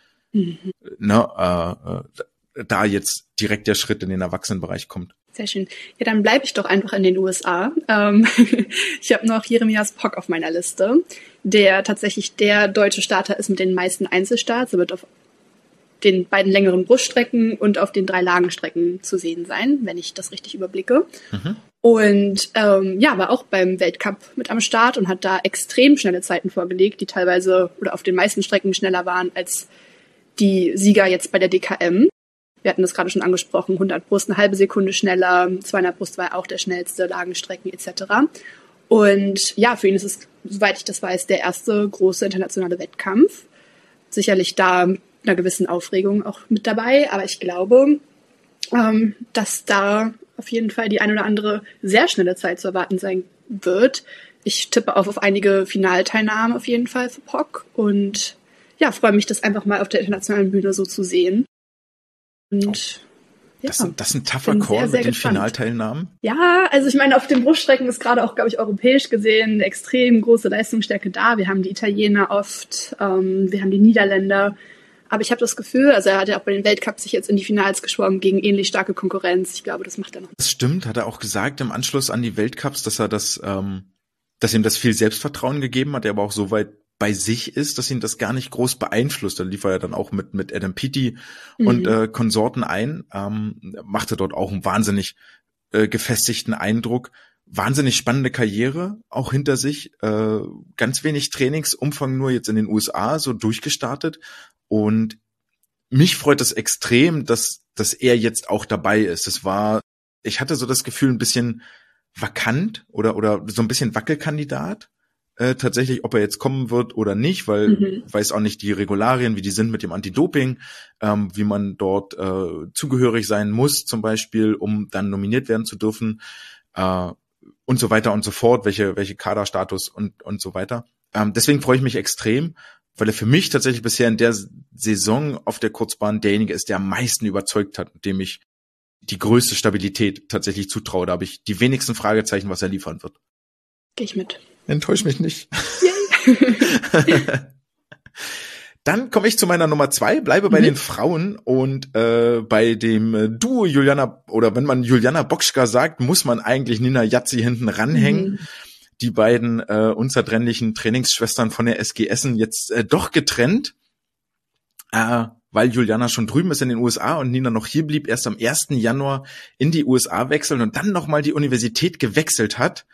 da jetzt direkt der Schritt in den Erwachsenenbereich kommt. Sehr schön. Ja, dann bleibe ich doch einfach in den USA. Ich habe noch Jeremias Pock auf meiner Liste, der tatsächlich der deutsche Starter ist mit den meisten Einzelstarts. Er wird auf den beiden längeren Bruststrecken und auf den 3 Lagenstrecken zu sehen sein, wenn ich das richtig überblicke. Und war auch beim Weltcup mit am Start und hat da extrem schnelle Zeiten vorgelegt, die teilweise oder auf den meisten Strecken schneller waren als die Sieger jetzt bei der DKM. Wir hatten das gerade schon angesprochen, 100 Brust eine halbe Sekunde schneller, 200 Brust war auch der schnellste, Lagenstrecken etc. Und ja, für ihn ist es, soweit ich das weiß, der erste große internationale Wettkampf. Sicherlich da mit einer gewissen Aufregung auch mit dabei, aber ich glaube, dass da auf jeden Fall die ein oder andere sehr schnelle Zeit zu erwarten sein wird. Ich tippe auf einige Finalteilnahmen auf jeden Fall für Pock und ja, freue mich, das einfach mal auf der internationalen Bühne so zu sehen. Und das ist ein tougher Call mit den Finalteilnahmen? Ja, also ich meine, auf den Bruststrecken ist gerade auch, glaube ich, europäisch gesehen eine extrem große Leistungsstärke da. Wir haben die Italiener oft, wir haben die Niederländer. Aber ich habe das Gefühl, also er hat ja auch bei den Weltcups sich jetzt in die Finals geschwommen gegen ähnlich starke Konkurrenz. Ich glaube, das macht er noch. Das stimmt, hat er auch gesagt im Anschluss an die Weltcups, dass er das dass ihm das viel Selbstvertrauen gegeben hat, er aber auch so weit bei sich ist, dass ihn das gar nicht groß beeinflusst. Da lief er ja dann auch mit Adam Peaty und Konsorten ein, machte dort auch einen wahnsinnig gefestigten Eindruck. Wahnsinnig spannende Karriere auch hinter sich, ganz wenig Trainingsumfang nur jetzt in den USA so durchgestartet und mich freut es extrem, dass er jetzt auch dabei ist. Ich hatte so das Gefühl, ein bisschen vakant oder so ein bisschen Wackelkandidat, tatsächlich, ob er jetzt kommen wird oder nicht, weil weiß auch nicht die Regularien, wie die sind mit dem Anti-Doping, wie man dort zugehörig sein muss, zum Beispiel, um dann nominiert werden zu dürfen, und so weiter und so fort, welche Kaderstatus und so weiter. Deswegen freue ich mich extrem, weil er für mich tatsächlich bisher in der Saison auf der Kurzbahn derjenige ist, der am meisten überzeugt hat, dem ich die größte Stabilität tatsächlich zutraue. Da habe ich die wenigsten Fragezeichen, was er liefern wird. Gehe ich mit. Enttäusch mich nicht. Dann komme ich zu meiner Nummer 2, bleibe bei den Frauen und bei dem Duo Juliana, oder wenn man Juliana Bokschka sagt, muss man eigentlich Nina Yazzi hinten ranhängen. Die beiden unzertrennlichen Trainingsschwestern von der SG Essen jetzt doch getrennt, weil Juliana schon drüben ist in den USA und Nina noch hier blieb, erst am 1. Januar in die USA wechseln und dann nochmal die Universität gewechselt hat.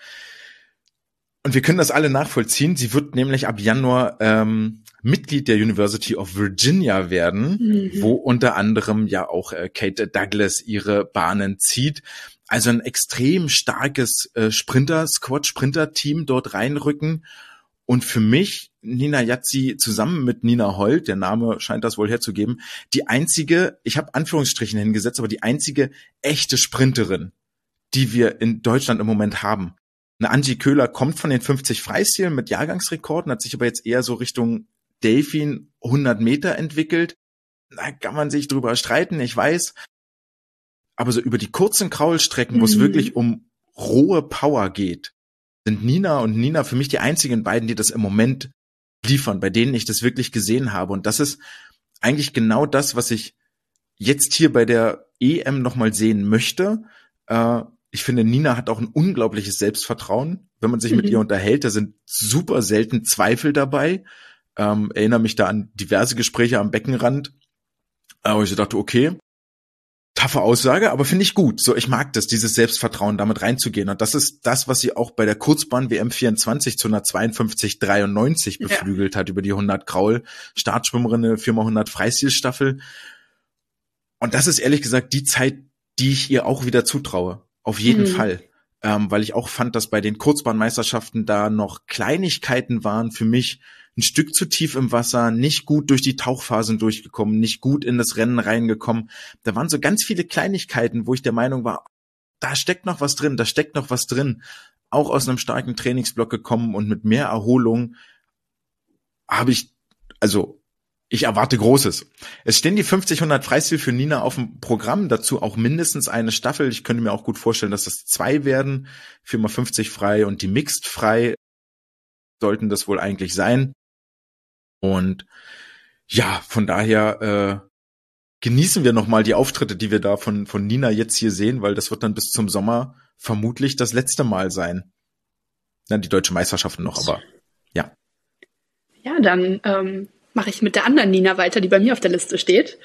Und wir können das alle nachvollziehen. Sie wird nämlich ab Januar Mitglied der University of Virginia werden, wo unter anderem ja auch Kate Douglas ihre Bahnen zieht. Also ein extrem starkes Squad-Sprinter-Team dort reinrücken. Und für mich, Nina Yazzi zusammen mit Nina Holt, der Name scheint das wohl herzugeben, die einzige, ich habe Anführungsstrichen hingesetzt, aber die einzige echte Sprinterin, die wir in Deutschland im Moment haben. Eine Angie Köhler kommt von den 50 Freistilen mit Jahrgangsrekorden, hat sich aber jetzt eher so Richtung Delfin 100 Meter entwickelt. Da kann man sich drüber streiten, ich weiß. Aber so über die kurzen Kraulstrecken, wo es wirklich um rohe Power geht, sind Nina und Nina für mich die einzigen beiden, die das im Moment liefern, bei denen ich das wirklich gesehen habe. Und das ist eigentlich genau das, was ich jetzt hier bei der EM nochmal sehen möchte. Ich finde, Nina hat auch ein unglaubliches Selbstvertrauen. Wenn man sich mit ihr unterhält, da sind super selten Zweifel dabei. Erinnere mich da an diverse Gespräche am Beckenrand, wo ich so dachte, okay, taffe Aussage, aber finde ich gut. So, ich mag das, dieses Selbstvertrauen, damit reinzugehen. Und das ist das, was sie auch bei der Kurzbahn WM 24 zu einer 52,93 beflügelt hat über die 100 Kraul. Startschwimmerin, eine 4x100 Freistilstaffel. Und das ist ehrlich gesagt die Zeit, die ich ihr auch wieder zutraue. Auf jeden Fall. Weil ich auch fand, dass bei den Kurzbahnmeisterschaften da noch Kleinigkeiten waren für mich, ein Stück zu tief im Wasser, nicht gut durch die Tauchphasen durchgekommen, nicht gut in das Rennen reingekommen. Da waren so ganz viele Kleinigkeiten, wo ich der Meinung war, da steckt noch was drin, da steckt noch was drin. Auch aus einem starken Trainingsblock gekommen und mit mehr Erholung ich erwarte Großes. Es stehen die 50-100 Freistil für Nina auf dem Programm, dazu auch mindestens eine Staffel. Ich könnte mir auch gut vorstellen, dass das 2 werden, 4x50 frei und die Mixed frei sollten das wohl eigentlich sein. Und ja, von daher genießen wir nochmal die Auftritte, die wir da von Nina jetzt hier sehen, weil das wird dann bis zum Sommer vermutlich das letzte Mal sein. Ja, die deutsche Meisterschaften noch, aber ja. Ja, dann mache ich mit der anderen Nina weiter, die bei mir auf der Liste steht,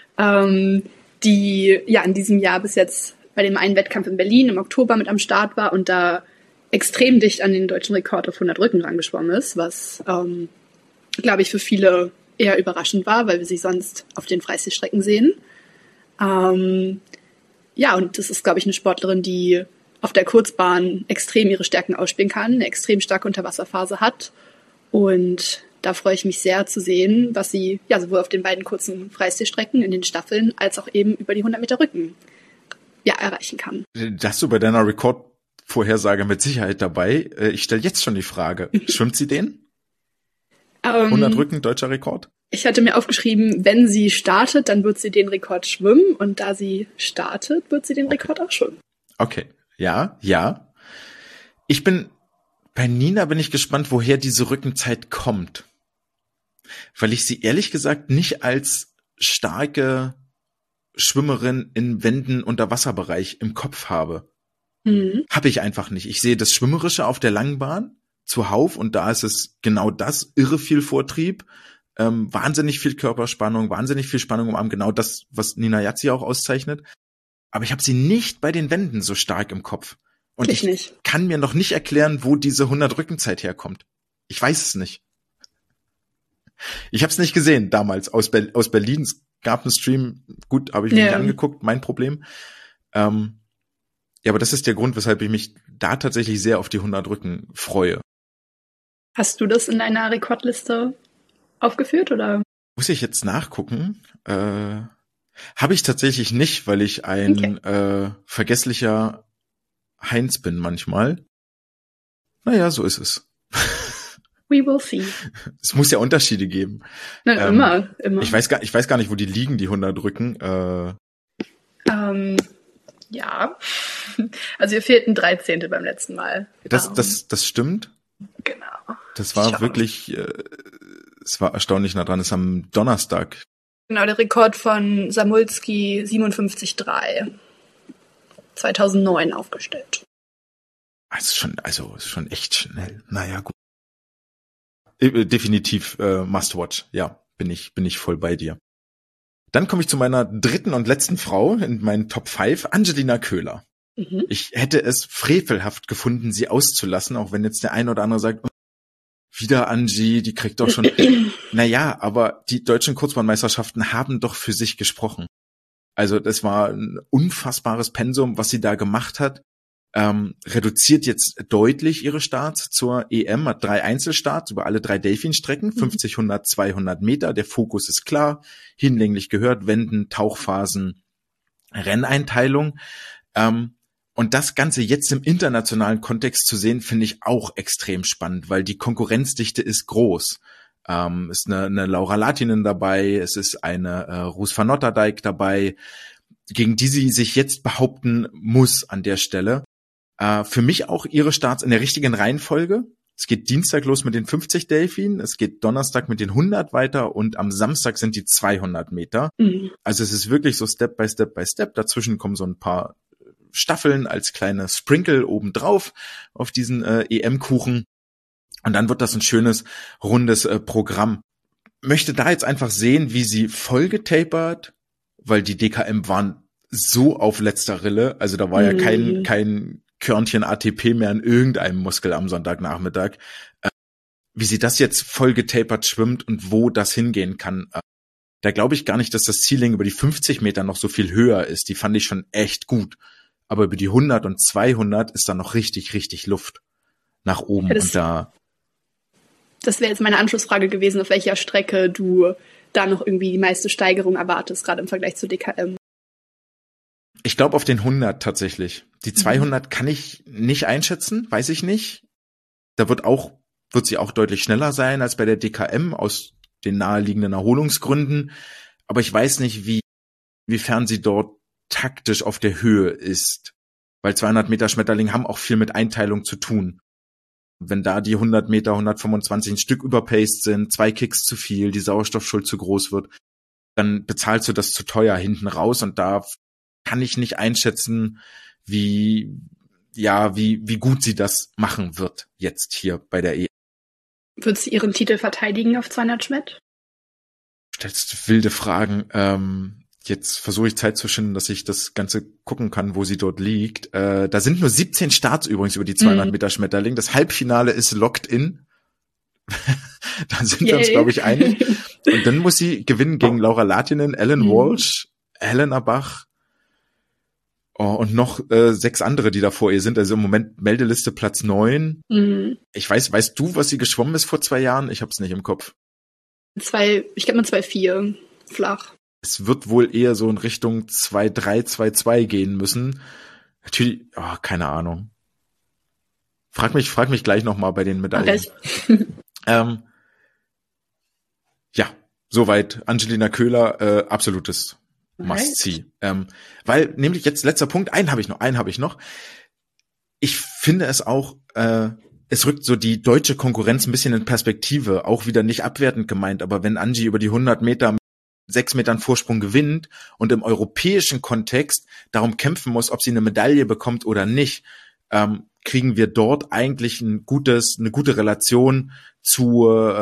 die ja in diesem Jahr bis jetzt bei dem einen Wettkampf in Berlin im Oktober mit am Start war und da extrem dicht an den deutschen Rekord auf 100 Rücken rangeschwommen ist, was, glaube ich, für viele eher überraschend war, weil wir sie sonst auf den Freistilstrecken sehen. Ja, und das ist, glaube ich, eine Sportlerin, die auf der Kurzbahn extrem ihre Stärken ausspielen kann, eine extrem starke Unterwasserphase hat. Und da freue ich mich sehr zu sehen, was sie ja sowohl auf den beiden kurzen Freistilstrecken in den Staffeln als auch eben über die 100 Meter Rücken ja erreichen kann. Hast du bei deiner Rekordvorhersage mit Sicherheit dabei? Ich stelle jetzt schon die Frage, schwimmt sie den? 100 Rücken, deutscher Rekord? Ich hatte mir aufgeschrieben, wenn sie startet, dann wird sie den Rekord schwimmen und da sie startet, wird sie den Rekord auch schwimmen. Okay, ja. Bei Nina bin ich gespannt, woher diese Rückenzeit kommt. Weil ich sie ehrlich gesagt nicht als starke Schwimmerin in Wänden-Unterwasserbereich im Kopf habe. Habe ich einfach nicht. Ich sehe das Schwimmerische auf der langen Bahn, zuhauf und da ist es genau das, irre viel Vortrieb, wahnsinnig viel Körperspannung, wahnsinnig viel Spannung im Arm, genau das, was Nina Yazzi auch auszeichnet. Aber ich habe sie nicht bei den Wänden so stark im Kopf. Und ich kann mir noch nicht erklären, wo diese 100 Rückenzeit herkommt. Ich weiß es nicht. Ich habe es nicht gesehen damals aus Berlin. Es gab einen Stream, gut, habe ich mir nicht angeguckt, mein Problem. Ja, aber das ist der Grund, weshalb ich mich da tatsächlich sehr auf die 100 Rücken freue. Hast du das in deiner Rekordliste aufgeführt, oder? Muss ich jetzt nachgucken? Habe ich tatsächlich nicht, weil ich ein vergesslicher Heinz bin manchmal. Naja, so ist es. We will see. Es muss ja Unterschiede geben. Na, immer. Ich weiß gar nicht, wo die liegen, die 100 Rücken. Ja. Also ihr fehlten 13. beim letzten Mal. Das stimmt. Genau. Das war wirklich, es war erstaunlich nah dran. Es ist am Donnerstag. Genau, der Rekord von Samulski 57,3. 2009 aufgestellt. Ist schon echt schnell. Naja, gut. Definitiv Must-Watch. Ja, bin ich voll bei dir. Dann komme ich zu meiner dritten und letzten Frau in meinen Top 5, Angelina Köhler. Mhm. Ich hätte es frevelhaft gefunden, sie auszulassen, auch wenn jetzt der ein oder andere sagt, oh, wieder Angie, die kriegt doch schon. Naja, aber die deutschen Kurzbahnmeisterschaften haben doch für sich gesprochen. Also das war ein unfassbares Pensum, was sie da gemacht hat. Reduziert jetzt deutlich ihre Starts zur EM, hat 3 Einzelstarts über alle 3 Delfin-Strecken, 50, 100, 200 Meter. Der Fokus ist klar, hinlänglich gehört, Wenden, Tauchphasen, Renneinteilung. Und das Ganze jetzt im internationalen Kontext zu sehen, finde ich auch extrem spannend, weil die Konkurrenzdichte ist groß. Ist eine Laura Lahtinen dabei, es ist eine Ruth van Notterdijk dabei, gegen die sie sich jetzt behaupten muss an der Stelle. Für mich auch ihre Starts in der richtigen Reihenfolge. Es geht Dienstag los mit den 50 Delfin, es geht Donnerstag mit den 100 weiter und am Samstag sind die 200 Meter. Mhm. Also es ist wirklich so Step by Step by Step. Dazwischen kommen so ein paar Staffeln als kleine Sprinkle obendrauf auf diesen EM-Kuchen. Und dann wird das ein schönes, rundes Programm. Möchte da jetzt einfach sehen, wie sie voll getapert, weil die DKM waren so auf letzter Rille. Also da war ja kein Körnchen ATP mehr in irgendeinem Muskel am Sonntagnachmittag. Wie sie das jetzt voll getapert schwimmt und wo das hingehen kann. Da glaube ich gar nicht, dass das Ceiling über die 50 Meter noch so viel höher ist. Die fand ich schon echt gut. Aber über die 100 und 200 ist da noch richtig, richtig Luft nach oben. Ja, und das wäre jetzt meine Anschlussfrage gewesen, auf welcher Strecke du da noch irgendwie die meiste Steigerung erwartest, gerade im Vergleich zu DKM. Ich glaube auf den 100 tatsächlich. Die 200 kann ich nicht einschätzen, weiß ich nicht. Da wird sie auch deutlich schneller sein als bei der DKM aus den naheliegenden Erholungsgründen. Aber ich weiß nicht, wiefern sie dort taktisch auf der Höhe ist. Weil 200 Meter Schmetterling haben auch viel mit Einteilung zu tun. Wenn da die 100 Meter, 125 ein Stück überpaced sind, 2 Kicks zu viel, die Sauerstoffschuld zu groß wird, dann bezahlst du das zu teuer hinten raus und da kann ich nicht einschätzen, wie gut sie das machen wird jetzt hier bei der EM. Wird sie ihren Titel verteidigen auf 200 Schmett? Stellst wilde Fragen. Jetzt versuche ich Zeit zu schinden, dass ich das Ganze gucken kann, wo sie dort liegt. Da sind nur 17 Starts übrigens über die 200 Meter Schmetterling. Das Halbfinale ist locked in. Da sind wir uns, glaube ich, einig. Und dann muss sie gewinnen gegen Laura Lahtinen, Ellen Walsh, Helena Bach und noch 6 andere, die da vor ihr sind. Also im Moment Meldeliste Platz 9. Mhm. Weißt du, was sie geschwommen ist vor 2 Jahren? Ich habe es nicht im Kopf. Ich glaube mal 2,4 flach. Es wird wohl eher so in Richtung 2,3, 2,2 gehen müssen. Natürlich, keine Ahnung. Frag mich gleich nochmal bei den Medaillen. Okay. Ja, soweit. Angelina Köhler, absolutes Must-See. Weil, nämlich jetzt letzter Punkt, einen habe ich noch. Ich finde es auch, es rückt so die deutsche Konkurrenz ein bisschen in Perspektive, auch wieder nicht abwertend gemeint, aber wenn Angie über die 100 Meter 6 Metern Vorsprung gewinnt und im europäischen Kontext darum kämpfen muss, ob sie eine Medaille bekommt oder nicht, kriegen wir dort eigentlich eine gute Relation zu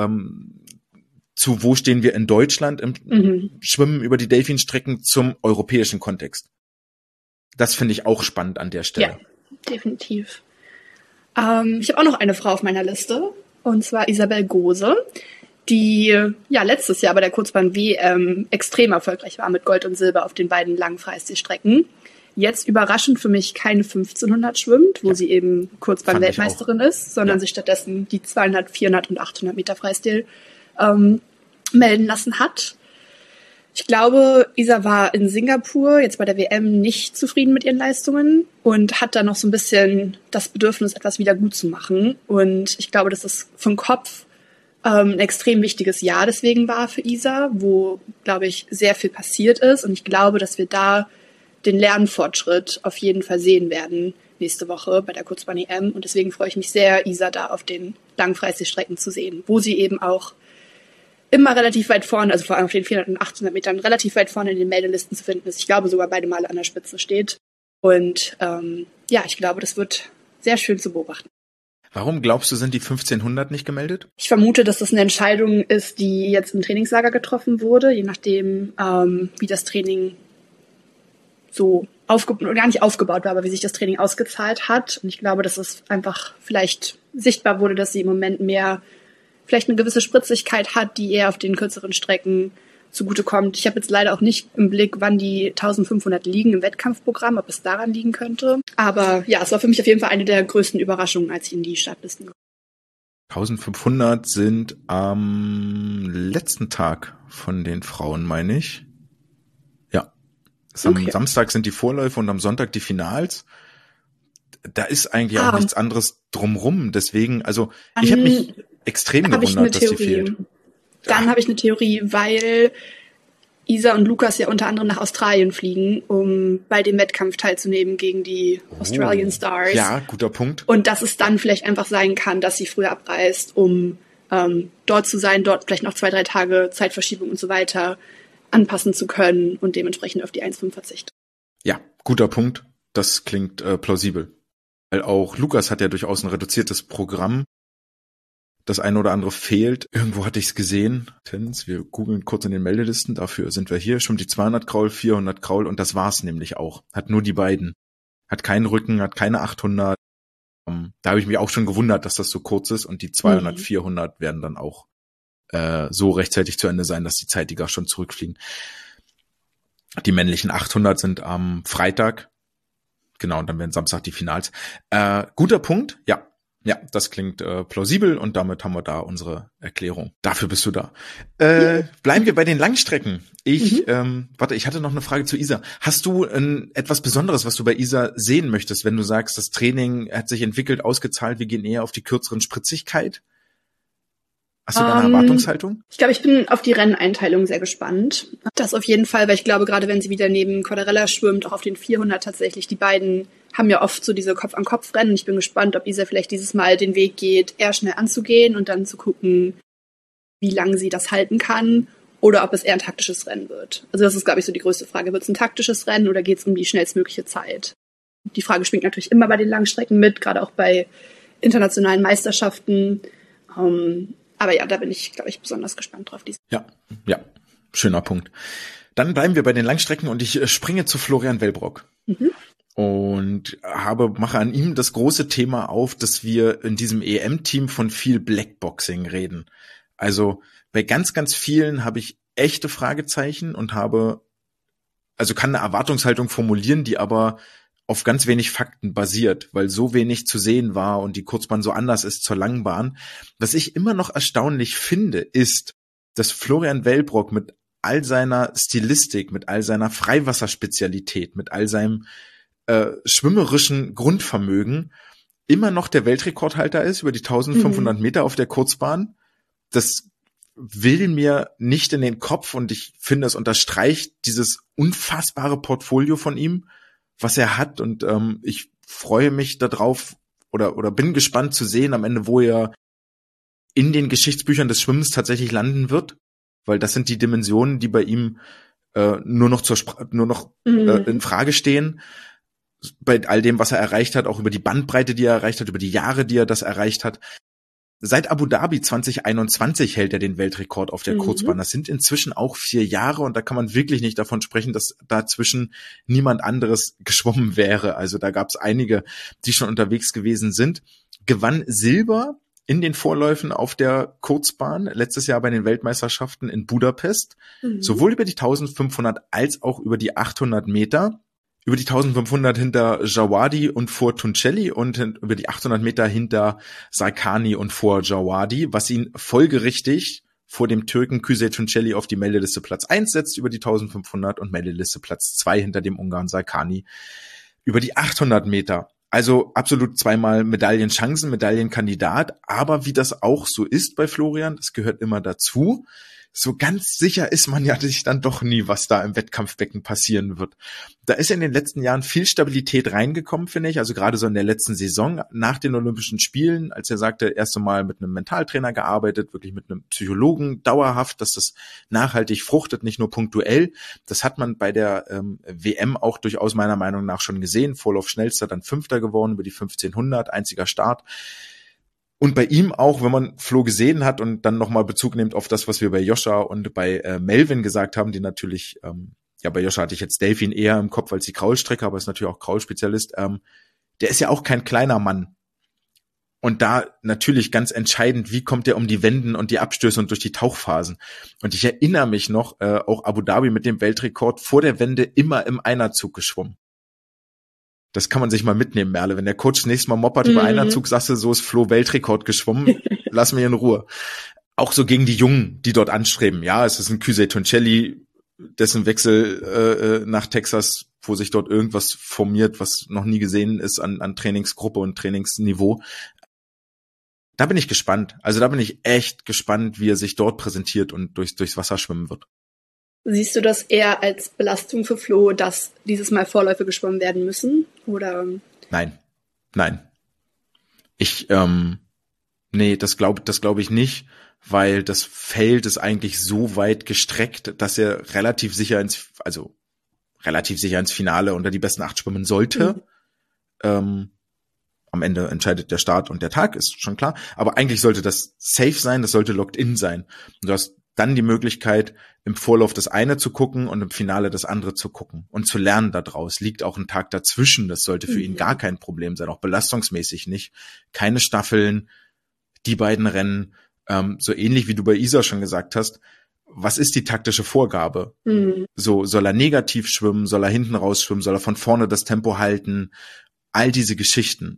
wo stehen wir in Deutschland im Schwimmen über die Delfinstrecken zum europäischen Kontext. Das finde ich auch spannend an der Stelle. Ja, definitiv. Ich habe auch noch eine Frau auf meiner Liste, und zwar Isabel Gose, die letztes Jahr bei der Kurzbahn-WM extrem erfolgreich war mit Gold und Silber auf den beiden langen Freistilstrecken. Jetzt überraschend für mich keine 1500 schwimmt, wo sie eben Kurzbahn-Weltmeisterin ist, sondern sich stattdessen die 200, 400 und 800 Meter Freistil melden lassen hat. Ich glaube, Isa war in Singapur jetzt bei der WM nicht zufrieden mit ihren Leistungen und hat da noch so ein bisschen das Bedürfnis, etwas wieder gut zu machen. Und ich glaube, dass es vom Kopf ein extrem wichtiges Jahr deswegen war für Isa, wo, glaube ich, sehr viel passiert ist. Und ich glaube, dass wir da den Lernfortschritt auf jeden Fall sehen werden nächste Woche bei der Kurzbahn-EM. Und deswegen freue ich mich sehr, Isa da auf den Langfreistilstrecken zu sehen, wo sie eben auch immer relativ weit vorne, also vor allem auf den 400 und 800 Metern, relativ weit vorne in den Meldelisten zu finden ist. Ich glaube, sogar beide Male an der Spitze steht. Und ich glaube, das wird sehr schön zu beobachten. Warum glaubst du, sind die 1500 nicht gemeldet? Ich vermute, dass das eine Entscheidung ist, die jetzt im Trainingslager getroffen wurde, je nachdem, wie das Training so gar nicht aufgebaut war, aber wie sich das Training ausgezahlt hat. Und ich glaube, dass es einfach vielleicht sichtbar wurde, dass sie im Moment mehr vielleicht eine gewisse Spritzigkeit hat, die eher auf den kürzeren Strecken zugutekommt. Ich habe jetzt leider auch nicht im Blick, wann die 1500 liegen im Wettkampfprogramm, ob es daran liegen könnte. Aber ja, es war für mich auf jeden Fall eine der größten Überraschungen, als ich in die Startlisten kam. 1500 sind am letzten Tag von den Frauen, meine ich. Ja. Am Samstag sind die Vorläufe und am Sonntag die Finals. Da ist eigentlich auch nichts anderes drumrum. Deswegen, also ich habe mich extrem gewundert, dass die fehlt. Dann habe ich eine Theorie, weil Isa und Lukas ja unter anderem nach Australien fliegen, um bei dem Wettkampf teilzunehmen gegen die Australian Stars. Ja, guter Punkt. Und dass es dann vielleicht einfach sein kann, dass sie früher abreist, um dort zu sein, dort vielleicht noch 2-3 Tage Zeitverschiebung und so weiter anpassen zu können und dementsprechend auf die 1,5 verzichtet. Ja, guter Punkt. Das klingt plausibel. Weil auch Lukas hat ja durchaus ein reduziertes Programm. Das eine oder andere fehlt. Irgendwo hatte ich es gesehen. Wir googeln kurz in den Meldelisten. Dafür sind wir hier. Schon die 200 Kraul, 400 Kraul und das war's nämlich auch. Hat nur die beiden. Hat keinen Rücken, hat keine 800. Da habe ich mich auch schon gewundert, dass das so kurz ist und die 200, 400 werden dann auch so rechtzeitig zu Ende sein, dass die zeitiger schon zurückfliegen. Die männlichen 800 sind am Freitag. Genau, und dann werden Samstag die Finals. Guter Punkt, ja. Ja, das klingt plausibel und damit haben wir da unsere Erklärung. Dafür bist du da. Bleiben wir bei den Langstrecken. Ich hatte noch eine Frage zu Isa. Hast du etwas Besonderes, was du bei Isa sehen möchtest, wenn du sagst, das Training hat sich entwickelt, ausgezahlt, wir gehen eher auf die kürzeren Spritzigkeit? Hast du da eine Erwartungshaltung? Ich glaube, ich bin auf die Renneinteilung sehr gespannt. Das auf jeden Fall, weil ich glaube, gerade wenn sie wieder neben Cordarella schwimmt, auch auf den 400 tatsächlich, die beiden haben ja oft so diese Kopf-an-Kopf-Rennen. Ich bin gespannt, ob Isa vielleicht dieses Mal den Weg geht, eher schnell anzugehen und dann zu gucken, wie lange sie das halten kann oder ob es eher ein taktisches Rennen wird. Also das ist, glaube ich, so die größte Frage. Wird es ein taktisches Rennen oder geht es um die schnellstmögliche Zeit? Die Frage schwingt natürlich immer bei den Langstrecken mit, gerade auch bei internationalen Meisterschaften. Aber ja, da bin ich, glaube ich, besonders gespannt drauf. Ja, schöner Punkt. Dann bleiben wir bei den Langstrecken und ich springe zu Florian Wellbrock. Und mache an ihm das große Thema auf, dass wir in diesem EM-Team von viel Blackboxing reden. Also bei ganz, ganz vielen habe ich echte Fragezeichen und kann eine Erwartungshaltung formulieren, die aber auf ganz wenig Fakten basiert, weil so wenig zu sehen war und die Kurzbahn so anders ist zur Langbahn. Was ich immer noch erstaunlich finde, ist, dass Florian Wellbrock mit all seiner Stilistik, mit all seiner Freiwasserspezialität, mit all seinem schwimmerischen Grundvermögen immer noch der Weltrekordhalter ist über die 1500 Meter auf der Kurzbahn. Das will mir nicht in den Kopf und ich finde, es unterstreicht dieses unfassbare Portfolio von ihm, was er hat und ich freue mich darauf oder bin gespannt zu sehen am Ende, wo er in den Geschichtsbüchern des Schwimmens tatsächlich landen wird, weil das sind die Dimensionen, die bei ihm nur noch in Frage stehen. bei all dem, was er erreicht hat, auch über die Bandbreite, die er erreicht hat, über die Jahre, die er das erreicht hat. Seit Abu Dhabi 2021 hält er den Weltrekord auf der Kurzbahn. Das sind inzwischen auch 4 Jahre und da kann man wirklich nicht davon sprechen, dass dazwischen niemand anderes geschwommen wäre. Also da gab es einige, die schon unterwegs gewesen sind. Gewann Silber in den Vorläufen auf der Kurzbahn, letztes Jahr bei den Weltmeisterschaften in Budapest, sowohl über die 1500 als auch über die 800 Meter. Über die 1500 hinter Jawadi und vor Tuncelli und über die 800 Meter hinter Sarkani und vor Jawadi, was ihn folgerichtig vor dem Türken Kuzey Tuncelli auf die Meldeliste Platz 1 setzt über die 1500 und Meldeliste Platz 2 hinter dem Ungarn Sarkani über die 800 Meter. Also absolut zweimal Medaillenchancen, Medaillenkandidat, aber wie das auch so ist bei Florian, das gehört immer dazu. So ganz sicher ist man ja sich dann doch nie, was da im Wettkampfbecken passieren wird. Da ist in den letzten Jahren viel Stabilität reingekommen, finde ich. Also gerade so in der letzten Saison nach den Olympischen Spielen, als er sagte, erst einmal mit einem Mentaltrainer gearbeitet, wirklich mit einem Psychologen dauerhaft, dass das nachhaltig fruchtet, nicht nur punktuell. Das hat man bei der WM auch durchaus meiner Meinung nach schon gesehen. Vorlauf schnellster, dann Fünfter geworden über die 1500, einziger Start. Und bei ihm auch, wenn man Flo gesehen hat und dann nochmal Bezug nimmt auf das, was wir bei Joscha und bei Melvin gesagt haben, die natürlich, bei Joscha hatte ich jetzt Delfin eher im Kopf als die Kraulstrecke, aber ist natürlich auch Kraulspezialist, der ist ja auch kein kleiner Mann. Und da natürlich ganz entscheidend, wie kommt er um die Wenden und die Abstöße und durch die Tauchphasen. Und ich erinnere mich noch, auch Abu Dhabi mit dem Weltrekord vor der Wende immer im Einerzug geschwommen. Das kann man sich mal mitnehmen, Merle. Wenn der Coach nächstes Mal moppert über Einerzug, sagst du, so ist Flo Weltrekord geschwommen, lass mich in Ruhe. Auch so gegen die Jungen, die dort anstreben. Ja, es ist ein Kuzey Tuncelli, dessen Wechsel nach Texas, wo sich dort irgendwas formiert, was noch nie gesehen ist an Trainingsgruppe und Trainingsniveau. Da bin ich gespannt. Also da bin ich echt gespannt, wie er sich dort präsentiert und durchs Wasser schwimmen wird. Siehst du das eher als Belastung für Flo, dass dieses Mal Vorläufe geschwommen werden müssen? Oder? Nein. Das glaube ich nicht, weil das Feld ist eigentlich so weit gestreckt, dass er relativ sicher ins Finale unter die besten 8 schwimmen sollte. Am Ende entscheidet der Start und der Tag, ist schon klar. Aber eigentlich sollte das safe sein, das sollte locked in sein. Und du hast dann die Möglichkeit, im Vorlauf das eine zu gucken und im Finale das andere zu gucken und zu lernen daraus. Liegt auch ein Tag dazwischen, das sollte für ihn gar kein Problem sein, auch belastungsmäßig nicht. Keine Staffeln, die beiden Rennen, so ähnlich wie du bei Isa schon gesagt hast, was ist die taktische Vorgabe? So, soll er negativ schwimmen, soll er hinten raus schwimmen, soll er von vorne das Tempo halten? All diese Geschichten.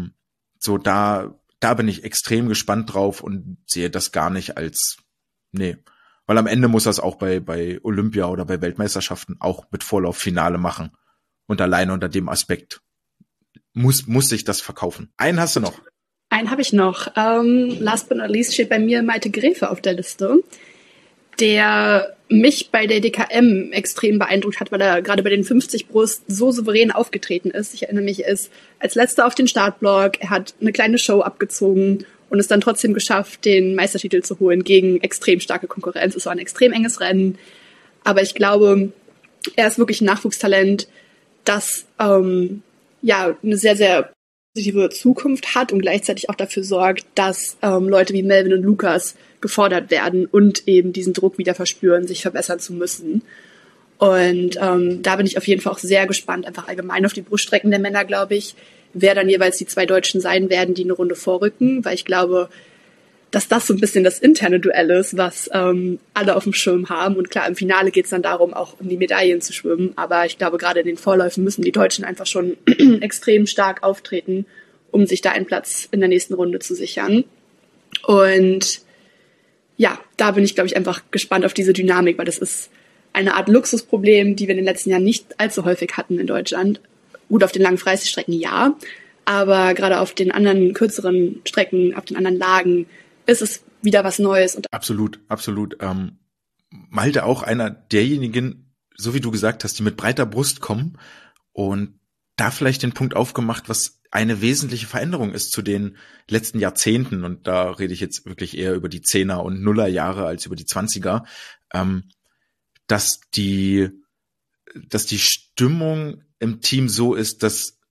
Da bin ich extrem gespannt drauf und sehe das gar nicht als weil am Ende muss er es auch bei Olympia oder bei Weltmeisterschaften auch mit Vorlauffinale machen. Und alleine unter dem Aspekt muss sich das verkaufen. Einen hast du noch. Einen habe ich noch. Last but not least steht bei mir Malte Gräfe auf der Liste, der mich bei der DKM extrem beeindruckt hat, weil er gerade bei den 50 Brust so souverän aufgetreten ist. Ich erinnere mich, er ist als letzter auf den Startblock, er hat eine kleine Show abgezogen und es dann trotzdem geschafft, den Meistertitel zu holen gegen extrem starke Konkurrenz. Es war ein extrem enges Rennen, aber ich glaube, er ist wirklich ein Nachwuchstalent, das eine sehr, sehr positive Zukunft hat und gleichzeitig auch dafür sorgt, dass Leute wie Melvin und Lukas gefordert werden und eben diesen Druck wieder verspüren, sich verbessern zu müssen. Und da bin ich auf jeden Fall auch sehr gespannt, einfach allgemein auf die Bruststrecken der Männer, glaube ich, wer dann jeweils die 2 Deutschen sein werden, die eine Runde vorrücken, weil ich glaube, dass das so ein bisschen das interne Duell ist, was alle auf dem Schirm haben. Und klar, im Finale geht es dann darum, auch um die Medaillen zu schwimmen. Aber ich glaube, gerade in den Vorläufen müssen die Deutschen einfach schon extrem stark auftreten, um sich da einen Platz in der nächsten Runde zu sichern. Und ja, da bin ich, glaube ich, einfach gespannt auf diese Dynamik, weil das ist eine Art Luxusproblem, die wir in den letzten Jahren nicht allzu häufig hatten in Deutschland. Gut, auf den langen Freistilstrecken ja, aber gerade auf den anderen kürzeren Strecken, auf den anderen Lagen ist es wieder was Neues. Und absolut. Malte auch einer derjenigen, so wie du gesagt hast, die mit breiter Brust kommen und da vielleicht den Punkt aufgemacht, was eine wesentliche Veränderung ist zu den letzten Jahrzehnten. Und da rede ich jetzt wirklich eher über die 10er und 0er Jahre als über die 20er, dass die Stimmung im Team so ist, dass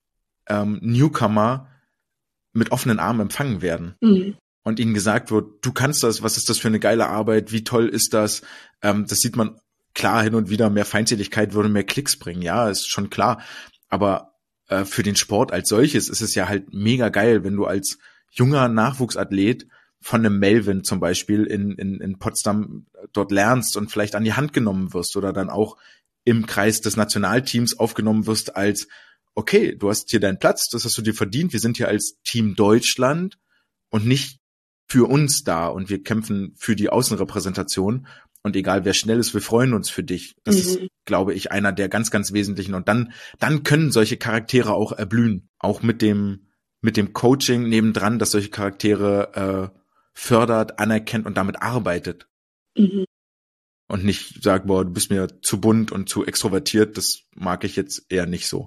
Newcomer mit offenen Armen empfangen werden. Und ihnen gesagt wird, du kannst das, was ist das für eine geile Arbeit, wie toll ist das? Das sieht man klar hin und wieder, mehr Feindseligkeit würde mehr Klicks bringen, ja, ist schon klar. Aber für den Sport als solches ist es ja halt mega geil, wenn du als junger Nachwuchsathlet von einem Melvin zum Beispiel in Potsdam dort lernst und vielleicht an die Hand genommen wirst oder dann auch im Kreis des Nationalteams aufgenommen wirst als, okay, du hast hier deinen Platz, das hast du dir verdient, wir sind hier als Team Deutschland und nicht für uns da und wir kämpfen für die Außenrepräsentation und egal wer schnell ist, wir freuen uns für dich. Das ist, glaube ich, einer der ganz, ganz wesentlichen und dann können solche Charaktere auch erblühen. Auch mit dem Coaching nebendran, das solche Charaktere fördert, anerkennt und damit arbeitet. Und nicht sagt, boah, du bist mir zu bunt und zu extrovertiert, das mag ich jetzt eher nicht so.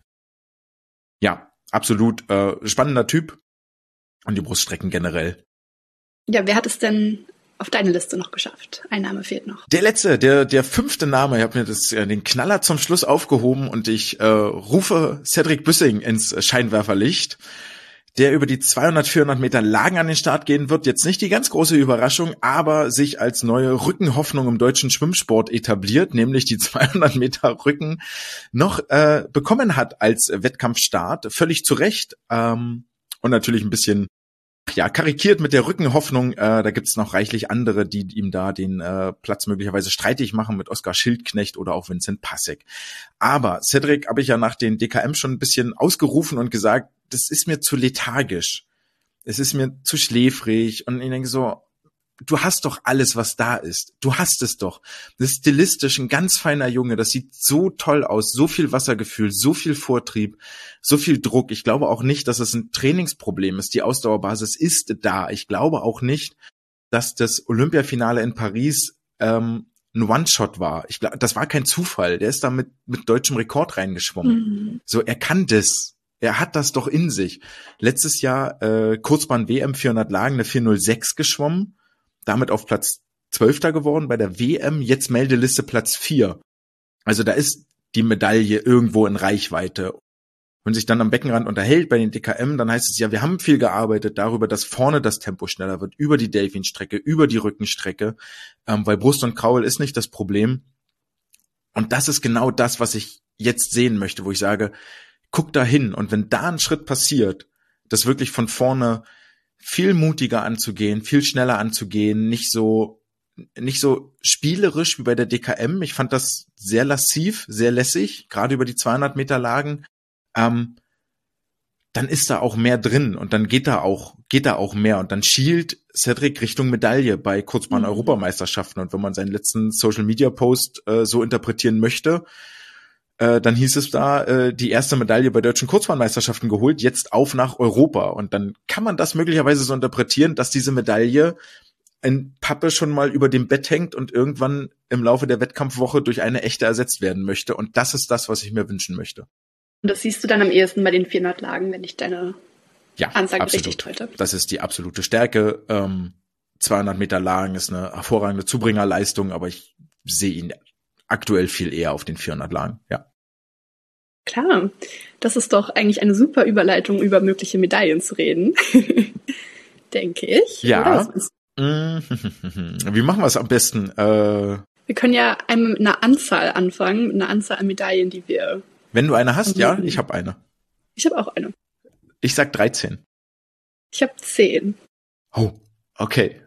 Ja, absolut spannender Typ und die Bruststrecken generell. Ja, wer hat es denn auf deine Liste noch geschafft? Ein Name fehlt noch. Der letzte, der 5. Name, ich habe mir den Knaller zum Schluss aufgehoben und ich rufe Cedric Büssing ins Scheinwerferlicht, der über die 200-400 Meter Lagen an den Start gehen wird. Jetzt nicht die ganz große Überraschung, aber sich als neue Rückenhoffnung im deutschen Schwimmsport etabliert, nämlich die 200 Meter Rücken noch bekommen hat als Wettkampfstart. Völlig zu Recht und natürlich ein bisschen karikiert mit der Rückenhoffnung. Da gibt's noch reichlich andere, die ihm da den Platz möglicherweise streitig machen mit Oskar Schildknecht oder auch Vincent Passek. Aber Cedric habe ich ja nach den DKM schon ein bisschen ausgerufen und gesagt, das ist mir zu lethargisch. Es ist mir zu schläfrig und ich denke so, du hast doch alles, was da ist. Du hast es doch. Das ist stilistisch ein ganz feiner Junge. Das sieht so toll aus. So viel Wassergefühl, so viel Vortrieb, so viel Druck. Ich glaube auch nicht, dass es ein Trainingsproblem ist. Die Ausdauerbasis ist da. Ich glaube auch nicht, dass das Olympiafinale in Paris ein One-Shot war. Ich glaube, das war kein Zufall. Der ist da mit deutschem Rekord reingeschwommen. So, er kann das. Er hat das doch in sich. Letztes Jahr Kurzbahn-WM 400 Lagen eine 4:06 geschwommen. Damit auf Platz 12. geworden bei der WM, jetzt Meldeliste Platz 4. Also da ist die Medaille irgendwo in Reichweite. Wenn sich dann am Beckenrand unterhält bei den DKM, dann heißt es ja, wir haben viel gearbeitet darüber, dass vorne das Tempo schneller wird, über die Delfinstrecke, über die Rückenstrecke, weil Brust und Kraul ist nicht das Problem. Und das ist genau das, was ich jetzt sehen möchte, wo ich sage, guck da hin und wenn da ein Schritt passiert, das wirklich von vorne viel mutiger anzugehen, viel schneller anzugehen, nicht so spielerisch wie bei der DKM. Ich fand das sehr lassiv, sehr lässig, gerade über die 200 Meter Lagen. Dann ist da auch mehr drin und dann geht da auch mehr und dann schielt Cedric Richtung Medaille bei Kurzbahn-Europameisterschaften und wenn man seinen letzten Social-Media-Post so interpretieren möchte, dann hieß es da, die erste Medaille bei deutschen Kurzbahnmeisterschaften geholt, jetzt auf nach Europa. Und dann kann man das möglicherweise so interpretieren, dass diese Medaille in Pappe schon mal über dem Bett hängt und irgendwann im Laufe der Wettkampfwoche durch eine echte ersetzt werden möchte. Und das ist das, was ich mir wünschen möchte. Und das siehst du dann am ehesten bei den 400 Lagen, wenn ich deine Ansage absolut. Richtig deute. Das ist die absolute Stärke. 200 Meter Lagen ist eine hervorragende Zubringerleistung, aber ich sehe ihn aktuell viel eher auf den 400 Lagen, ja. Klar, das ist doch eigentlich eine super Überleitung, über mögliche Medaillen zu reden, denke ich. Ja. Wie machen wir es am besten? Wir können ja einmal mit einer Anzahl anfangen, mit einer Anzahl an Medaillen, die wir... Wenn du eine hast, ja, ich habe eine. Ich habe auch eine. Ich sag 13. Ich habe 10. Oh, okay.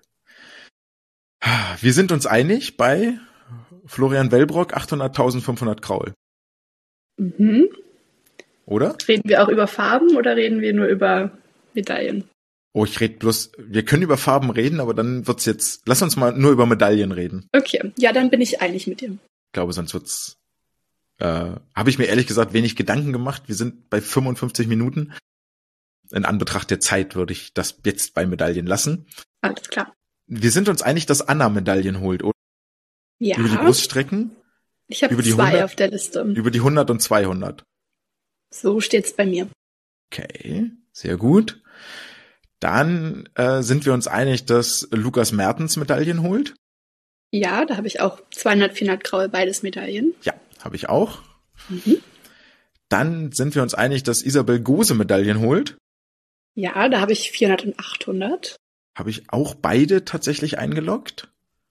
Wir sind uns einig bei Florian Wellbrock, 800.500 Kraul. Mhm. Oder? Reden wir auch über Farben oder reden wir nur über Medaillen? Oh, wir können über Farben reden, aber dann wird's jetzt, lass uns mal nur über Medaillen reden. Okay, ja, dann bin ich einig mit dir. Ich glaube, sonst wird's, habe ich mir ehrlich gesagt wenig Gedanken gemacht. Wir sind bei 55 Minuten. In Anbetracht der Zeit würde ich das jetzt bei Medaillen lassen. Alles klar. Wir sind uns einig, dass Anna Medaillen holt, oder? Ja. Über die Bruststrecken? Ich habe 2 auf der Liste. Über die 100 und 200. So steht's bei mir. Okay, sehr gut. Dann sind wir uns einig, dass Lukas Mertens Medaillen holt. Ja, da habe ich auch 200, 400 Kraul, beides Medaillen. Ja, habe ich auch. Mhm. Dann sind wir uns einig, dass Isabel Gose Medaillen holt. Ja, da habe ich 400 und 800. Habe ich auch beide tatsächlich eingeloggt.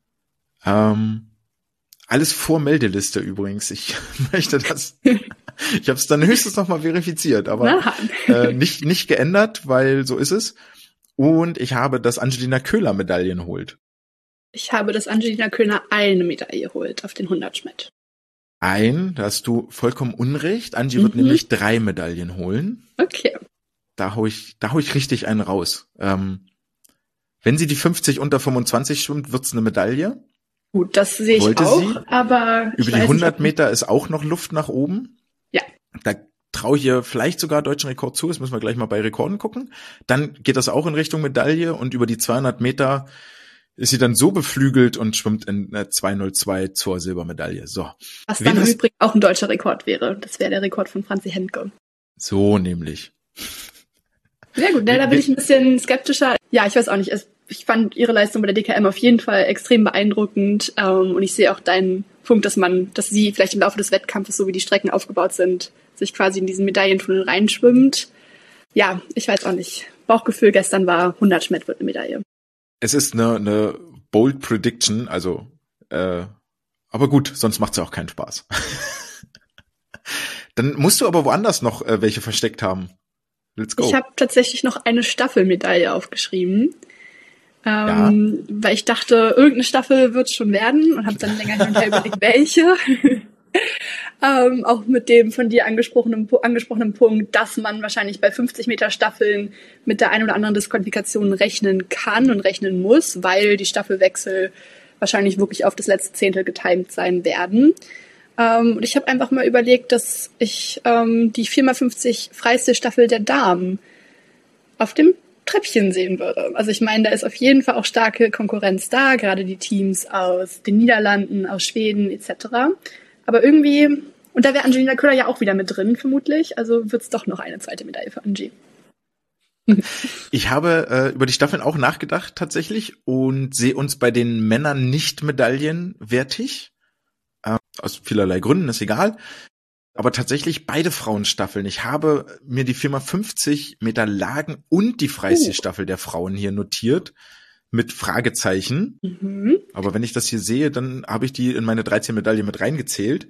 Alles vor Meldeliste übrigens. Ich möchte das. Ich habe es dann höchstens noch mal verifiziert, aber nicht geändert, weil so ist es. Und ich habe, dass Angelina Köhler Medaillen holt. Ich habe, dass Angelina Köhler eine Medaille holt auf den 100 Schmidt. Da hast du vollkommen Unrecht. Angie wird nämlich 3 Medaillen holen. Okay. Da hau ich richtig einen raus. Wenn sie die 50 unter 25 schwimmt, wird's eine Medaille. Gut, das sehe ich auch, aber über die 100 Meter ist auch noch Luft nach oben. Ja. Da traue ich ihr vielleicht sogar deutschen Rekord zu. Das müssen wir gleich mal bei Rekorden gucken. Dann geht das auch in Richtung Medaille und über die 200 Meter ist sie dann so beflügelt und schwimmt in 2:02 zur Silbermedaille. So. Was dann im Übrigen auch ein deutscher Rekord wäre. Das wäre der Rekord von Franzi Hentke. So nämlich. Sehr gut, da bin ich ein bisschen skeptischer. Ja, ich weiß auch nicht. Ich fand ihre Leistung bei der DKM auf jeden Fall extrem beeindruckend. Und ich sehe auch deinen Punkt, dass sie vielleicht im Laufe des Wettkampfes, so wie die Strecken aufgebaut sind, sich quasi in diesen Medaillentunnel reinschwimmt. Ja, ich weiß auch nicht. Bauchgefühl gestern war 100 Schmidt wird eine Medaille. Es ist eine bold Prediction, also aber gut, sonst macht's ja auch keinen Spaß. Dann musst du aber woanders noch welche versteckt haben. Let's go. Ich habe tatsächlich noch eine Staffelmedaille aufgeschrieben, weil ich dachte, irgendeine Staffel wird schon werden und habe dann länger hin und her überlegt, welche. Auch mit dem von dir angesprochenen Punkt, dass man wahrscheinlich bei 50 Meter Staffeln mit der einen oder anderen Disqualifikation rechnen kann und rechnen muss, weil die Staffelwechsel wahrscheinlich wirklich auf das letzte Zehntel getimt sein werden. Und ich habe einfach mal überlegt, dass ich die 4x50 freiste Staffel der Damen auf dem Treppchen sehen würde. Also ich meine, da ist auf jeden Fall auch starke Konkurrenz da, gerade die Teams aus den Niederlanden, aus Schweden etc. Aber irgendwie, und da wäre Angelina Köhler ja auch wieder mit drin, vermutlich. Also wird's doch noch eine zweite Medaille für Angie. Ich habe über die Staffeln auch nachgedacht tatsächlich und sehe uns bei den Männern nicht medaillenwertig. Aus vielerlei Gründen, ist egal. Aber tatsächlich beide Frauenstaffeln. Ich habe mir die 4x50 Meter Lagen und die Freistilstaffel der Frauen hier notiert. Mit Fragezeichen. Aber wenn ich das hier sehe, dann habe ich die in meine 13 Medaillen mit reingezählt.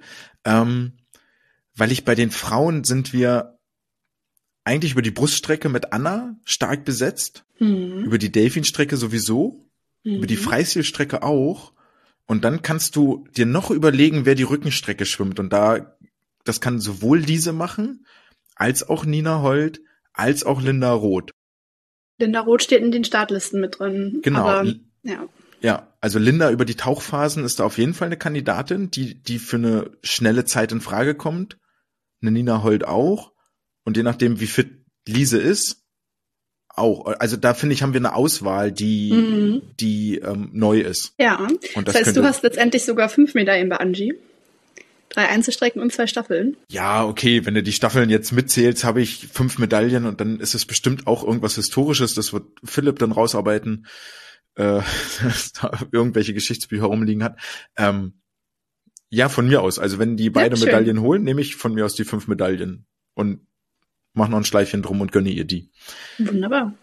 Weil ich bei den Frauen sind wir eigentlich über die Bruststrecke mit Anna stark besetzt. Über die Delfinstrecke sowieso. Über die Freistilstrecke auch. Und dann kannst du dir noch überlegen, wer die Rückenstrecke schwimmt. Und das kann sowohl diese machen, als auch Nina Holt, als auch Linda Roth. Linda Roth steht in den Startlisten mit drin. Genau. Aber, ja, also Linda über die Tauchphasen ist da auf jeden Fall eine Kandidatin, die für eine schnelle Zeit in Frage kommt. Eine Nina Holt auch. Und je nachdem, wie fit Lise ist, auch. Also da finde ich, haben wir eine Auswahl, die neu ist. Ja, und das heißt, du hast letztendlich sogar 5 Medaillen bei Angie. 3 Einzelstrecken und 2 Staffeln. Ja, okay, wenn du die Staffeln jetzt mitzählst, habe ich 5 Medaillen und dann ist es bestimmt auch irgendwas Historisches. Das wird Philipp dann rausarbeiten, dass da irgendwelche Geschichtsbücher rumliegen hat. Ja, von mir aus. Also wenn die beide Medaillen holen, nehme ich von mir aus die 5 Medaillen und mach noch ein Schleifchen drum und gönne ihr die. Wunderbar.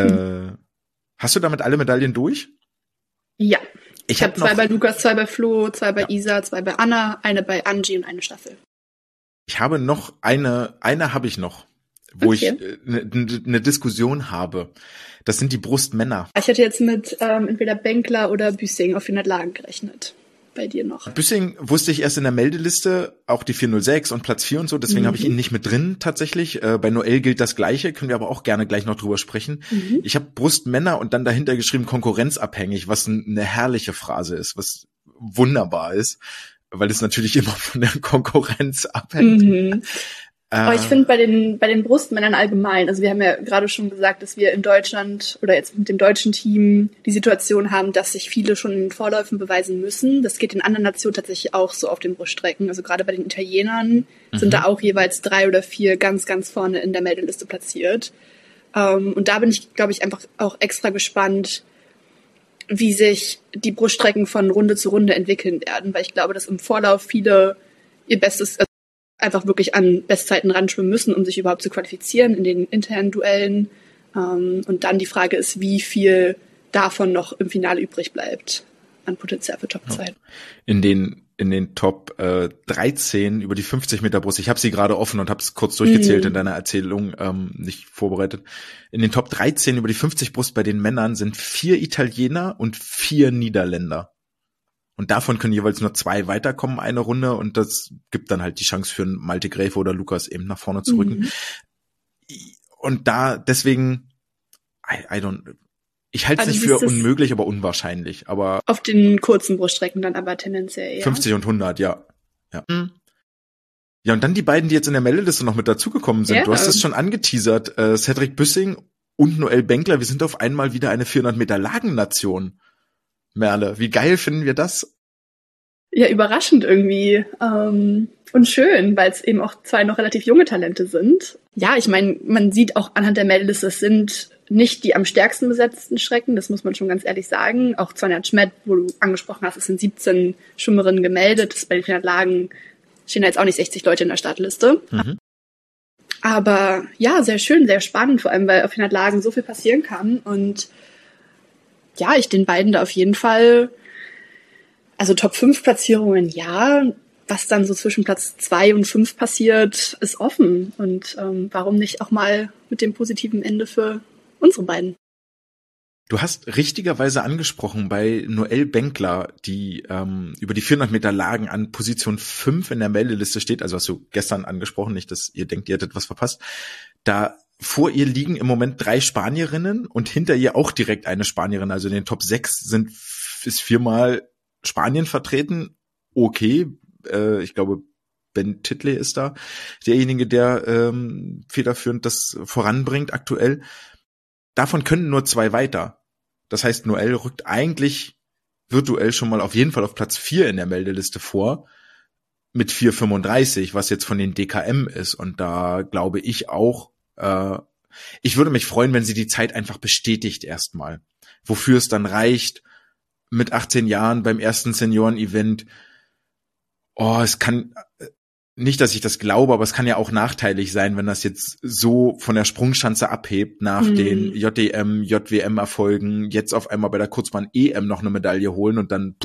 Hast du damit alle Medaillen durch? Ja. Ich habe 2 bei Lukas, 2 bei Flo, 2 bei Isa, 2 bei Anna, eine bei Angie und eine Staffel. Ich habe noch eine habe ich noch, wo ich eine Diskussion habe. Das sind die Brustmänner. Ich hätte jetzt mit entweder Benkler oder Büssing auf 400 Lagen gerechnet. Bei dir noch. Büssing wusste ich erst in der Meldeliste, auch die 406 und Platz 4 und so, deswegen habe ich ihn nicht mit drin tatsächlich. Bei Noel gilt das Gleiche, können wir aber auch gerne gleich noch drüber sprechen. Ich habe Brustmänner und dann dahinter geschrieben konkurrenzabhängig, was eine herrliche Phrase ist, was wunderbar ist, weil es natürlich immer von der Konkurrenz abhängt. Aber ich finde bei den Brustmännern allgemein, also wir haben ja gerade schon gesagt, dass wir in Deutschland oder jetzt mit dem deutschen Team die Situation haben, dass sich viele schon in den Vorläufen beweisen müssen. Das geht in anderen Nationen tatsächlich auch so auf den Bruststrecken. Also gerade bei den Italienern sind da auch jeweils 3 oder 4 ganz, ganz vorne in der Meldeliste platziert. Und da bin ich, glaube ich, einfach auch extra gespannt, wie sich die Bruststrecken von Runde zu Runde entwickeln werden, weil ich glaube, dass im Vorlauf viele ihr Bestes, einfach wirklich an Bestzeiten ranschwimmen müssen, um sich überhaupt zu qualifizieren in den internen Duellen. Und dann die Frage ist, wie viel davon noch im Finale übrig bleibt an Potenzial für Topzeit. In den Top 13 über die 50 Meter Brust, ich habe sie gerade offen und habe es kurz durchgezählt in deiner Erzählung, nicht vorbereitet. In den Top 13 über die 50 Brust bei den Männern sind 4 Italiener und 4 Niederländer. Und davon können jeweils nur 2 weiterkommen, eine Runde, und das gibt dann halt die Chance für einen Malte Gräfe oder Lukas eben nach vorne zu rücken. Und deswegen, ich halte es nicht für unmöglich, aber unwahrscheinlich. Aber auf den kurzen Bruststrecken dann aber tendenziell eher. 50 und 100, ja. Ja, und dann die beiden, die jetzt in der Meldeliste noch mit dazugekommen sind. Ja. Du hast es schon angeteasert, Cedric Büssing und Noel Benkler. Wir sind auf einmal wieder eine 400 Meter Lagennation. Merle, wie geil finden wir das? Ja, überraschend irgendwie. Und schön, weil es eben auch 2 noch relativ junge Talente sind. Ja, ich meine, man sieht auch anhand der Meldeliste, es sind nicht die am stärksten besetzten Strecken, das muss man schon ganz ehrlich sagen. Auch Sonja Schmidt, wo du angesprochen hast, es sind 17 Schwimmerinnen gemeldet. Das bei den 400 Lagen stehen da jetzt auch nicht 60 Leute in der Startliste. Aber ja, sehr schön, sehr spannend, vor allem, weil auf 400 Lagen so viel passieren kann. Und ja, ich den beiden da auf jeden Fall, also Top-5-Platzierungen, ja. Was dann so zwischen Platz 2 und 5 passiert, ist offen. Und warum nicht auch mal mit dem positiven Ende für unsere beiden? Du hast richtigerweise angesprochen bei Noel Benkler, die über die 400 Meter Lagen an Position 5 in der Meldeliste steht. Also hast du gestern angesprochen, nicht, dass ihr denkt, ihr hättet was verpasst. Da vor ihr liegen im Moment 3 Spanierinnen und hinter ihr auch direkt eine Spanierin. Also in den Top 6 ist 4-mal Spanien vertreten. Okay, ich glaube, Ben Titley ist da derjenige, der federführend das voranbringt aktuell. Davon können nur 2 weiter. Das heißt, Noel rückt eigentlich virtuell schon mal auf jeden Fall auf Platz 4 in der Meldeliste vor mit 4,35, was jetzt von den DKM ist. Und da glaube ich auch, ich würde mich freuen, wenn sie die Zeit einfach bestätigt erstmal. Wofür es dann reicht, mit 18 Jahren beim ersten Senioren-Event. Es kann, nicht, dass ich das glaube, aber es kann ja auch nachteilig sein, wenn das jetzt so von der Sprungschanze abhebt nach den JDM, JWM-Erfolgen, jetzt auf einmal bei der Kurzbahn EM noch eine Medaille holen und dann,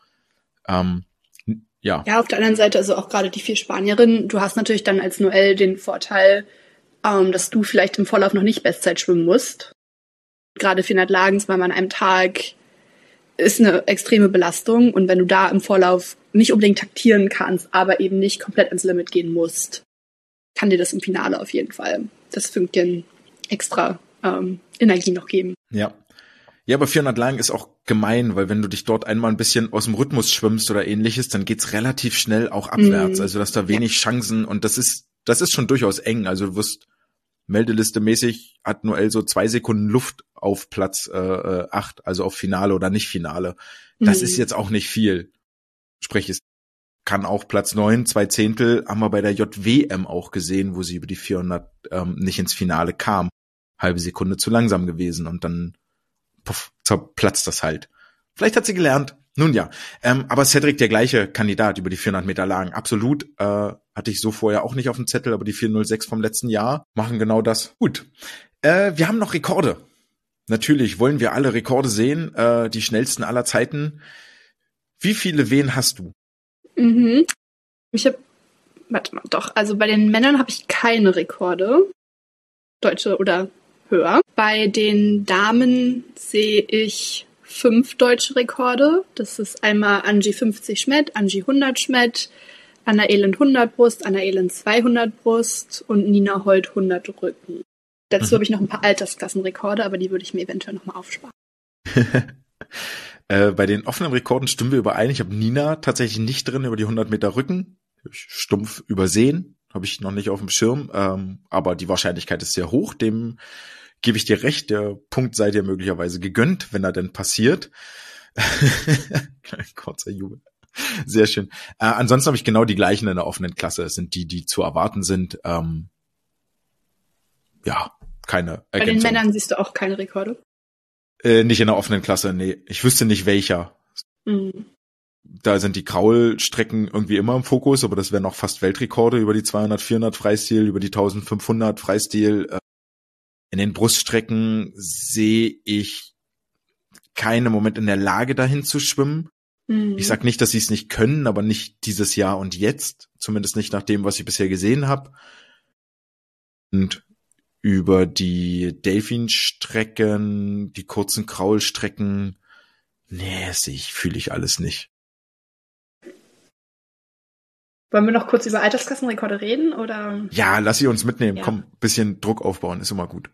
ja. Ja, auf der anderen Seite, also auch gerade die 4 Spanierinnen, du hast natürlich dann als Noel den Vorteil, dass du vielleicht im Vorlauf noch nicht Bestzeit schwimmen musst. Gerade 400 Lagen, weil man an einem Tag ist eine extreme Belastung, und wenn du da im Vorlauf nicht unbedingt taktieren kannst, aber eben nicht komplett ans Limit gehen musst, kann dir das im Finale auf jeden Fall das Fünkchen extra Energie noch geben. Ja. Ja, aber 400 Lagen ist auch gemein, weil wenn du dich dort einmal ein bisschen aus dem Rhythmus schwimmst oder ähnliches, dann geht's relativ schnell auch abwärts. Also dass da wenig Chancen, und das ist schon durchaus eng. Also du wirst Meldeliste-mäßig hat Noel so 2 Sekunden Luft auf Platz 8, also auf Finale oder nicht Finale. Das ist jetzt auch nicht viel. Sprich, es kann auch Platz 9, 2 Zehntel, haben wir bei der JWM auch gesehen, wo sie über die 400 nicht ins Finale kam. Halbe Sekunde zu langsam gewesen, und dann zerplatzt das halt. Vielleicht hat sie gelernt. Nun ja, aber Cedric, der gleiche Kandidat über die 400 Meter Lagen. Absolut, hatte ich so vorher auch nicht auf dem Zettel, aber die 406 vom letzten Jahr machen genau das. Gut, wir haben noch Rekorde. Natürlich wollen wir alle Rekorde sehen, die schnellsten aller Zeiten. Wie viele Wehen hast du? Ich habe, also bei den Männern habe ich keine Rekorde. Deutsche oder höher. Bei den Damen sehe ich 5 deutsche Rekorde. Das ist einmal Angie 50 Schmidt, Angie 100 Schmidt, Anna Elend 100 Brust, Anna Elend 200 Brust und Nina Holt 100 Rücken. Dazu habe ich noch ein paar Altersklassenrekorde, aber die würde ich mir eventuell nochmal aufsparen. Bei den offenen Rekorden stimmen wir überein. Ich habe Nina tatsächlich nicht drin über die 100 Meter Rücken. Stumpf übersehen, habe ich noch nicht auf dem Schirm. Aber die Wahrscheinlichkeit ist sehr hoch. Dem gebe ich dir recht. Der Punkt sei dir möglicherweise gegönnt, wenn er denn passiert. Kurzer Jubel. Sehr schön. Ansonsten habe ich genau die gleichen in der offenen Klasse. Es sind die zu erwarten sind. Ja, keine Ergänzung. Bei den Männern siehst du auch keine Rekorde? Nicht in der offenen Klasse, nee. Ich wüsste nicht welcher. Da sind die Kraulstrecken irgendwie immer im Fokus, aber das wären noch fast Weltrekorde über die 200, 400 Freistil, über die 1500 Freistil. In den Bruststrecken sehe ich keinen Moment in der Lage, dahin zu schwimmen. Ich sag nicht, dass sie es nicht können, aber nicht dieses Jahr und jetzt. Zumindest nicht nach dem, was ich bisher gesehen habe. Und über die Delfinstrecken, die kurzen Kraulstrecken, fühle ich alles nicht. Wollen wir noch kurz über Altersklassenrekorde reden, oder? Ja, lass sie uns mitnehmen. Ja. Komm, bisschen Druck aufbauen, ist immer gut.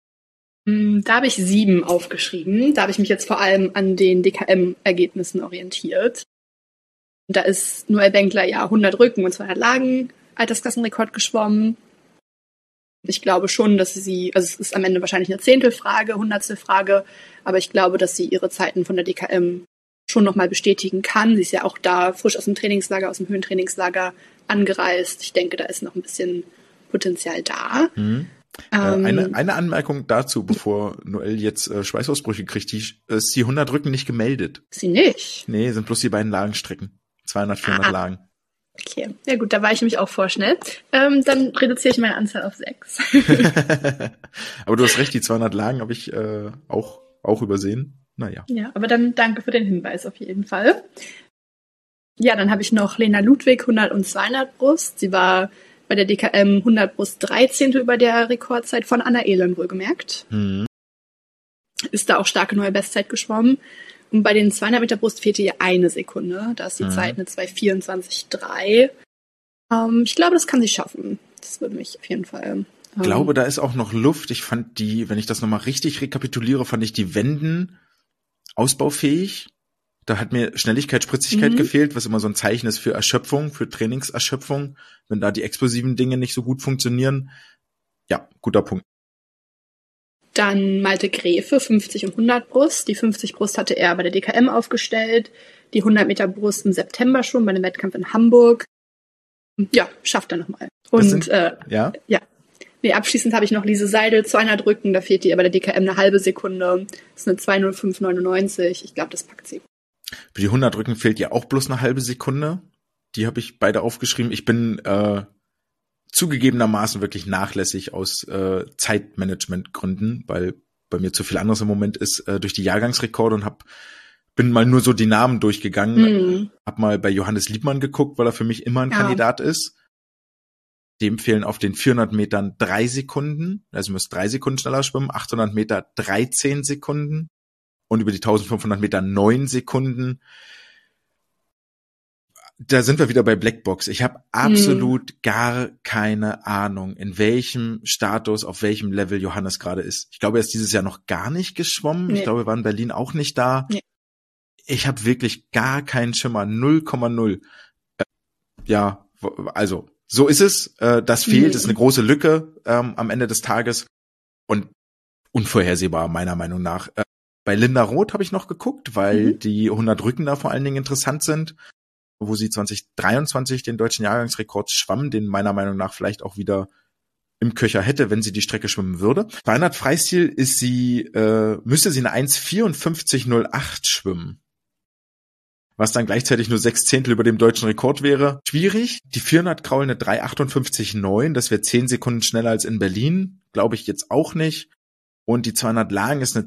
Da habe ich 7 aufgeschrieben. Da habe ich mich jetzt vor allem an den DKM-Ergebnissen orientiert. Da ist Noel Benkler 100 Rücken und 200 Lagen Altersklassenrekord geschwommen. Ich glaube schon, dass sie, also es ist am Ende wahrscheinlich eine Zehntelfrage, Hundertstelfrage, aber ich glaube, dass sie ihre Zeiten von der DKM schon nochmal bestätigen kann. Sie ist ja auch da frisch aus dem Trainingslager, aus dem Höhentrainingslager angereist. Ich denke, da ist noch ein bisschen Potenzial da. Eine Anmerkung dazu, bevor Noel jetzt Schweißausbrüche kriegt, ist die 100 Rücken nicht gemeldet. Sie nicht? Nee, sind bloß die beiden Lagenstrecken. 200, 400 Lagen. Okay, ja gut, da war ich nämlich auch vorschnell. Dann reduziere ich meine Anzahl auf 6. Aber du hast recht, die 200 Lagen habe ich auch übersehen. Naja. Ja, aber dann danke für den Hinweis auf jeden Fall. Ja, dann habe ich noch Lena Ludwig, 100 und 200 Brust. Sie war bei der DKM 100 Brust 13. über der Rekordzeit von Anna Ehlen wohlgemerkt. Ist da auch starke neue Bestzeit geschwommen. Und bei den 200 Meter Brust fehlte ihr 1 Sekunde. Da ist die Zeit eine 2:24,3. Ich glaube, das kann sie schaffen. Das würde mich auf jeden Fall... Ich glaube, da ist auch noch Luft. Ich fand wenn ich das nochmal richtig rekapituliere, fand ich die Wenden ausbaufähig. Da hat mir Schnelligkeit, Spritzigkeit gefehlt, was immer so ein Zeichen ist für Erschöpfung, für Trainingserschöpfung, wenn da die explosiven Dinge nicht so gut funktionieren. Ja, guter Punkt. Dann Malte Gräfe, 50 und 100 Brust. Die 50 Brust hatte er bei der DKM aufgestellt. Die 100 Meter Brust im September schon bei dem Wettkampf in Hamburg. Ja, schafft er nochmal. Und ja. Nee, abschließend habe ich noch Lise Seidel, 200 Rücken. Da fehlt ihr bei der DKM eine halbe Sekunde. Das ist eine 2:05,99. Ich glaube, das packt sie. Für die 100 Rücken fehlt ihr auch bloß eine halbe Sekunde. Die habe ich beide aufgeschrieben. Ich bin zugegebenermaßen wirklich nachlässig aus Zeitmanagementgründen, weil bei mir zu viel anderes im Moment ist, durch die Jahrgangsrekorde und bin mal nur so die Namen durchgegangen. Hab mal bei Johannes Liebmann geguckt, weil er für mich immer ein Kandidat ist. Dem fehlen auf den 400 Metern 3 Sekunden. Also ihr müsst 3 Sekunden schneller schwimmen. 800 Meter 13 Sekunden. Und über die 1500 Meter 9 Sekunden. Da sind wir wieder bei Blackbox. Ich habe absolut gar keine Ahnung, in welchem Status, auf welchem Level Johannes gerade ist. Ich glaube, er ist dieses Jahr noch gar nicht geschwommen. Nee. Ich glaube, er war in Berlin auch nicht da. Nee. Ich habe wirklich gar keinen Schimmer. 0,0. Ja, also so ist es. Das fehlt. Das ist eine große Lücke am Ende des Tages. Und unvorhersehbar, meiner Meinung nach. Bei Linda Roth habe ich noch geguckt, weil die 100 Rücken da vor allen Dingen interessant sind, wo sie 2023 den deutschen Jahrgangsrekord schwamm, den meiner Meinung nach vielleicht auch wieder im Köcher hätte, wenn sie die Strecke schwimmen würde. 200 Freistil müsste sie eine 1:54,08 schwimmen, was dann gleichzeitig nur 6 Zehntel über dem deutschen Rekord wäre. Schwierig. Die 400 Kraul eine 3:58,9, das wäre 10 Sekunden schneller als in Berlin, glaube ich jetzt auch nicht. Und die 200 Lagen ist eine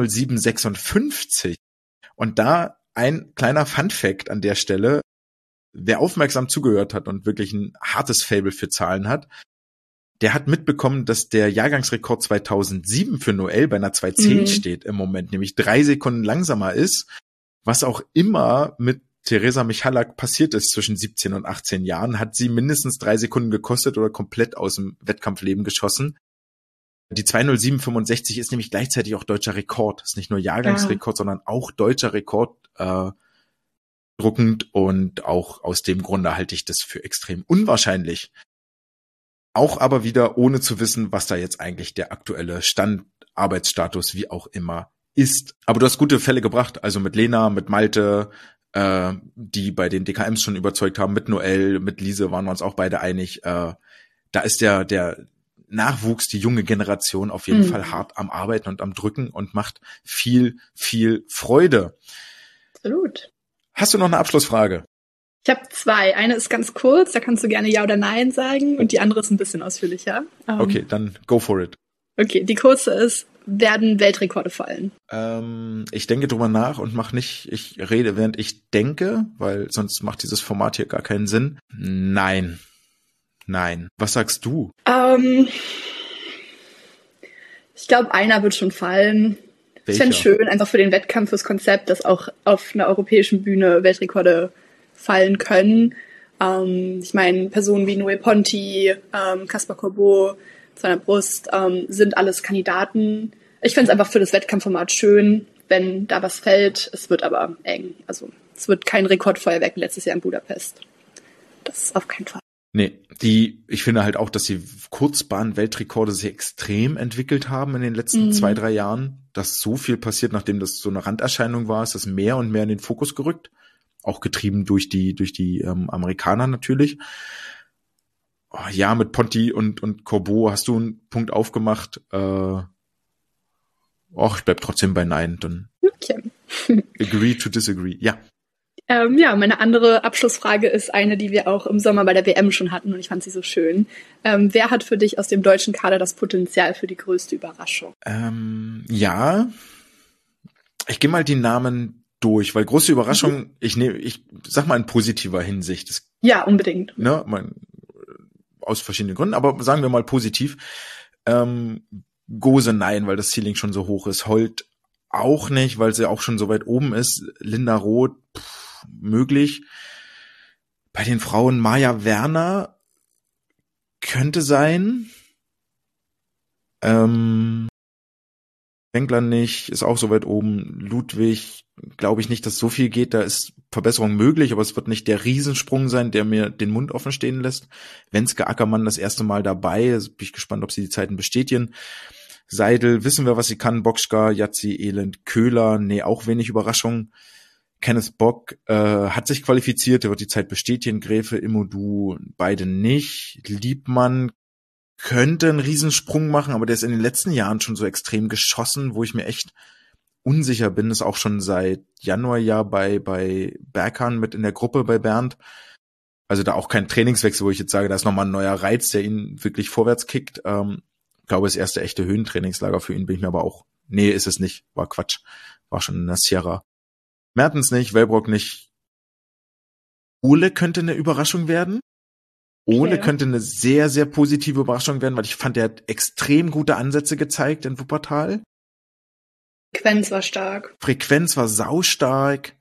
2:07,56. Und da ein kleiner Fun-Fact an der Stelle: Wer aufmerksam zugehört hat und wirklich ein hartes Faible für Zahlen hat, der hat mitbekommen, dass der Jahrgangsrekord 2007 für Noel bei einer 2:10 steht im Moment, nämlich 3 Sekunden langsamer ist, was auch immer mit Theresa Michalak passiert ist zwischen 17 und 18 Jahren, hat sie mindestens 3 Sekunden gekostet oder komplett aus dem Wettkampfleben geschossen. Die 2:07,65 ist nämlich gleichzeitig auch deutscher Rekord. Ist nicht nur Jahrgangsrekord, sondern auch deutscher Rekord. Druckend, und auch aus dem Grunde halte ich das für extrem unwahrscheinlich. Auch aber wieder ohne zu wissen, was da jetzt eigentlich der aktuelle Stand, Arbeitsstatus, wie auch immer ist. Aber du hast gute Fälle gebracht, also mit Lena, mit Malte, die bei den DKMs schon überzeugt haben, mit Noel, mit Lise waren wir uns auch beide einig. Da ist der Nachwuchs, die junge Generation auf jeden Fall hart am Arbeiten und am Drücken und macht viel, viel Freude. Absolut. Hast du noch eine Abschlussfrage? Ich habe 2. Eine ist ganz kurz, da kannst du gerne Ja oder Nein sagen und die andere ist ein bisschen ausführlicher. Okay, dann go for it. Okay, die kurze ist, werden Weltrekorde fallen? Ich denke drüber nach und ich rede, während ich denke, weil sonst macht dieses Format hier gar keinen Sinn. Nein. Was sagst du? Ich glaube, einer wird schon fallen. Welcher? Ich fände schön, einfach für den Wettkampf, fürs Konzept, dass auch auf einer europäischen Bühne Weltrekorde fallen können. Ich meine, Personen wie Noé Ponti, Caspar Corbeau, zu einer Brust, sind alles Kandidaten. Ich fände es einfach für das Wettkampfformat schön, wenn da was fällt. Es wird aber eng. Also es wird kein Rekordfeuerwerk letztes Jahr in Budapest. Das ist auf keinen Fall. Nee, ich finde halt auch, dass die Kurzbahn-Weltrekorde sich extrem entwickelt haben in den letzten 2-3 Jahren. Dass so viel passiert, nachdem das so eine Randerscheinung war, ist das mehr und mehr in den Fokus gerückt. Auch getrieben durch die Amerikaner natürlich. Oh, ja, mit Ponti und Corbeau hast du einen Punkt aufgemacht. Ich bleib trotzdem bei Nein. Dann okay. Agree to disagree. Ja. Meine andere Abschlussfrage ist eine, die wir auch im Sommer bei der WM schon hatten und ich fand sie so schön. Wer hat für dich aus dem deutschen Kader das Potenzial für die größte Überraschung? Ja, ich gehe mal die Namen durch, weil große Überraschung, ich sag mal in positiver Hinsicht. Ja, unbedingt. Ne, aus verschiedenen Gründen, aber sagen wir mal positiv. Gose nein, weil das Ceiling schon so hoch ist. Holt auch nicht, weil sie auch schon so weit oben ist. Linda Roth, möglich. Bei den Frauen Maja Werner könnte sein. Wenkler nicht, ist auch so weit oben. Ludwig, glaube ich nicht, dass so viel geht. Da ist Verbesserung möglich, aber es wird nicht der Riesensprung sein, der mir den Mund offen stehen lässt. Wenske Ackermann das erste Mal dabei. Also bin ich gespannt, ob sie die Zeiten bestätigen. Seidel, wissen wir, was sie kann. Boxka, Yazzi, Elend, Köhler, auch wenig Überraschung. Kenneth Bock hat sich qualifiziert, der wird die Zeit bestätigen. Gräfe, Immodu, beide nicht. Liebmann könnte einen Riesensprung machen, aber der ist in den letzten Jahren schon so extrem geschossen, wo ich mir echt unsicher bin. Ist auch schon seit Januar bei Berghahn mit in der Gruppe bei Bernd. Also da auch kein Trainingswechsel, wo ich jetzt sage, da ist nochmal ein neuer Reiz, der ihn wirklich vorwärts kickt. Ich glaube, das erste echte Höhentrainingslager für ihn bin ich mir aber auch. Nee, ist es nicht. War Quatsch. War schon in der Sierra. Mertens nicht, Wellbrock nicht. Ole könnte eine Überraschung werden. Ole könnte eine sehr, sehr positive Überraschung werden, weil ich fand, er hat extrem gute Ansätze gezeigt in Wuppertal. Frequenz war stark. Frequenz war saustark.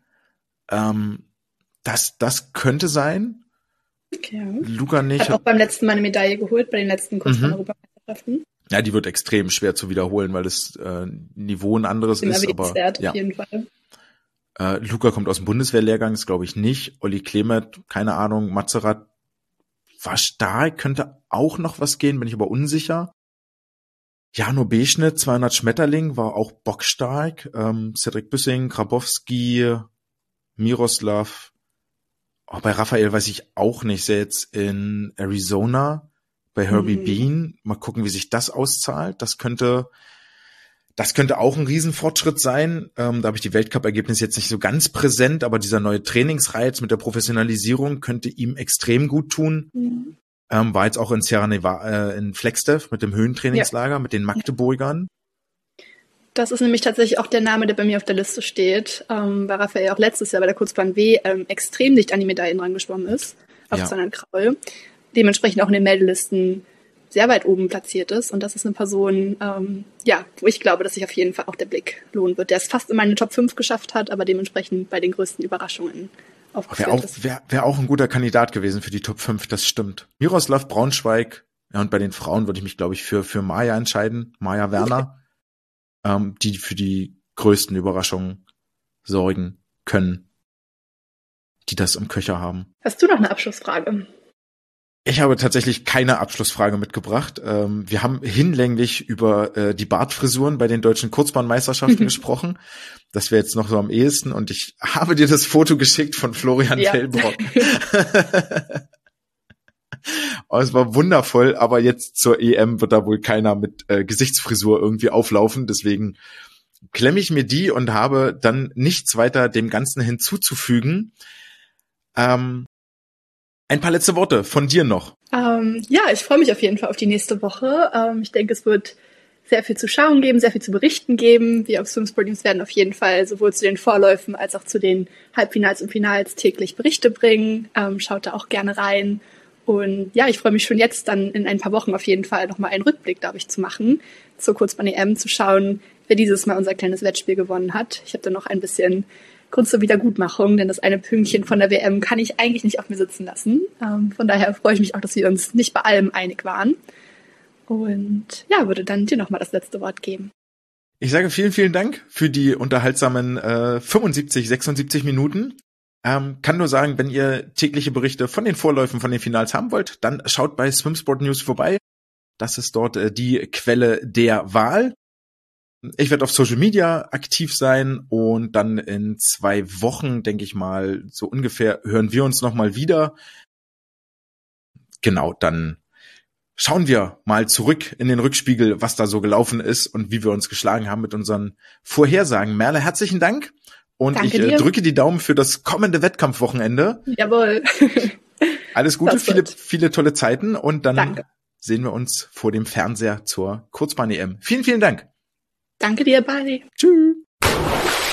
Das könnte sein. Okay. Luca nicht. Hat auch beim letzten Mal eine Medaille geholt, bei den letzten Kurzbahn-Europameisterschaften. Ja, die wird extrem schwer zu wiederholen, weil das Niveau ein anderes ist. Aber ja. Auf jeden Fall. Luca kommt aus dem Bundeswehrlehrgang, das glaube ich nicht. Olli Klemert, keine Ahnung. Mazerat war stark, könnte auch noch was gehen, bin ich aber unsicher. Jano Beschnitt, 200 Schmetterling, war auch bockstark. Cedric Büssing, Grabowski, Miroslav. Bei Raphael weiß ich auch nicht. Ist er jetzt in Arizona bei Herbie Bean. Mal gucken, wie sich das auszahlt. Das könnte auch ein Riesenfortschritt sein. Da habe ich die Weltcup-Ergebnisse jetzt nicht so ganz präsent, aber dieser neue Trainingsreiz mit der Professionalisierung könnte ihm extrem gut tun. War jetzt auch in Sierra Nevada, in Flagstaff mit dem Höhentrainingslager, mit den Magdeburgern. Das ist nämlich tatsächlich auch der Name, der bei mir auf der Liste steht, weil Raphael auch letztes Jahr bei der Kurzbahn W extrem dicht an die Medaillen rangeschwommen ist, auf 200 Kraul. Dementsprechend auch in den Meldelisten sehr weit oben platziert ist. Und das ist eine Person, wo ich glaube, dass sich auf jeden Fall auch der Blick lohnen wird. Der es fast immer in den Top 5 geschafft hat, aber dementsprechend bei den größten Überraschungen aufgeführt ist. Wäre auch ein guter Kandidat gewesen für die Top 5, das stimmt. Miroslav Braunschweig, ja, und bei den Frauen würde ich mich, glaube ich, für Maja entscheiden, Maja Werner, die für die größten Überraschungen sorgen können, die das im Köcher haben. Hast du noch eine Abschlussfrage? Ich habe tatsächlich keine Abschlussfrage mitgebracht. Wir haben hinlänglich über die Bartfrisuren bei den deutschen Kurzbahnmeisterschaften gesprochen. Das wäre jetzt noch so am ehesten. Und ich habe dir das Foto geschickt von Florian Wellbrock. Es war wundervoll, aber jetzt zur EM wird da wohl keiner mit Gesichtsfrisur irgendwie auflaufen. Deswegen klemme ich mir die und habe dann nichts weiter dem Ganzen hinzuzufügen. Ein paar letzte Worte von dir noch. Ja, ich freue mich auf jeden Fall auf die nächste Woche. Ich denke, es wird sehr viel zu schauen geben, sehr viel zu berichten geben. Wir auf Swimsport News werden auf jeden Fall sowohl zu den Vorläufen als auch zu den Halbfinals und Finals täglich Berichte bringen. Schaut da auch gerne rein. Und ja, ich freue mich schon jetzt dann in ein paar Wochen auf jeden Fall nochmal einen Rückblick, glaube ich, zu machen, zur Kurzbahn-EM, zu schauen, wer dieses Mal unser kleines Wettspiel gewonnen hat. Ich habe da noch ein bisschen Grund zur Wiedergutmachung, denn das eine Pünktchen von der WM kann ich eigentlich nicht auf mir sitzen lassen. Von daher freue ich mich auch, dass wir uns nicht bei allem einig waren. Und ja, würde dann dir nochmal das letzte Wort geben. Ich sage vielen, vielen Dank für die unterhaltsamen 75, 76 Minuten. Kann nur sagen, wenn ihr tägliche Berichte von den Vorläufen, von den Finals haben wollt, dann schaut bei Swimsport News vorbei. Das ist dort die Quelle der Wahl. Ich werde auf Social Media aktiv sein und dann in 2 Wochen, denke ich mal, so ungefähr hören wir uns nochmal wieder. Genau, dann schauen wir mal zurück in den Rückspiegel, was da so gelaufen ist und wie wir uns geschlagen haben mit unseren Vorhersagen. Merle, herzlichen Dank und Danke ich drücke die Daumen für das kommende Wettkampfwochenende. Jawohl. Alles Gute, viele tolle Zeiten und dann sehen wir uns vor dem Fernseher zur Kurzbahn-EM. Vielen, vielen Dank. Danke dir, bye. Tschüss.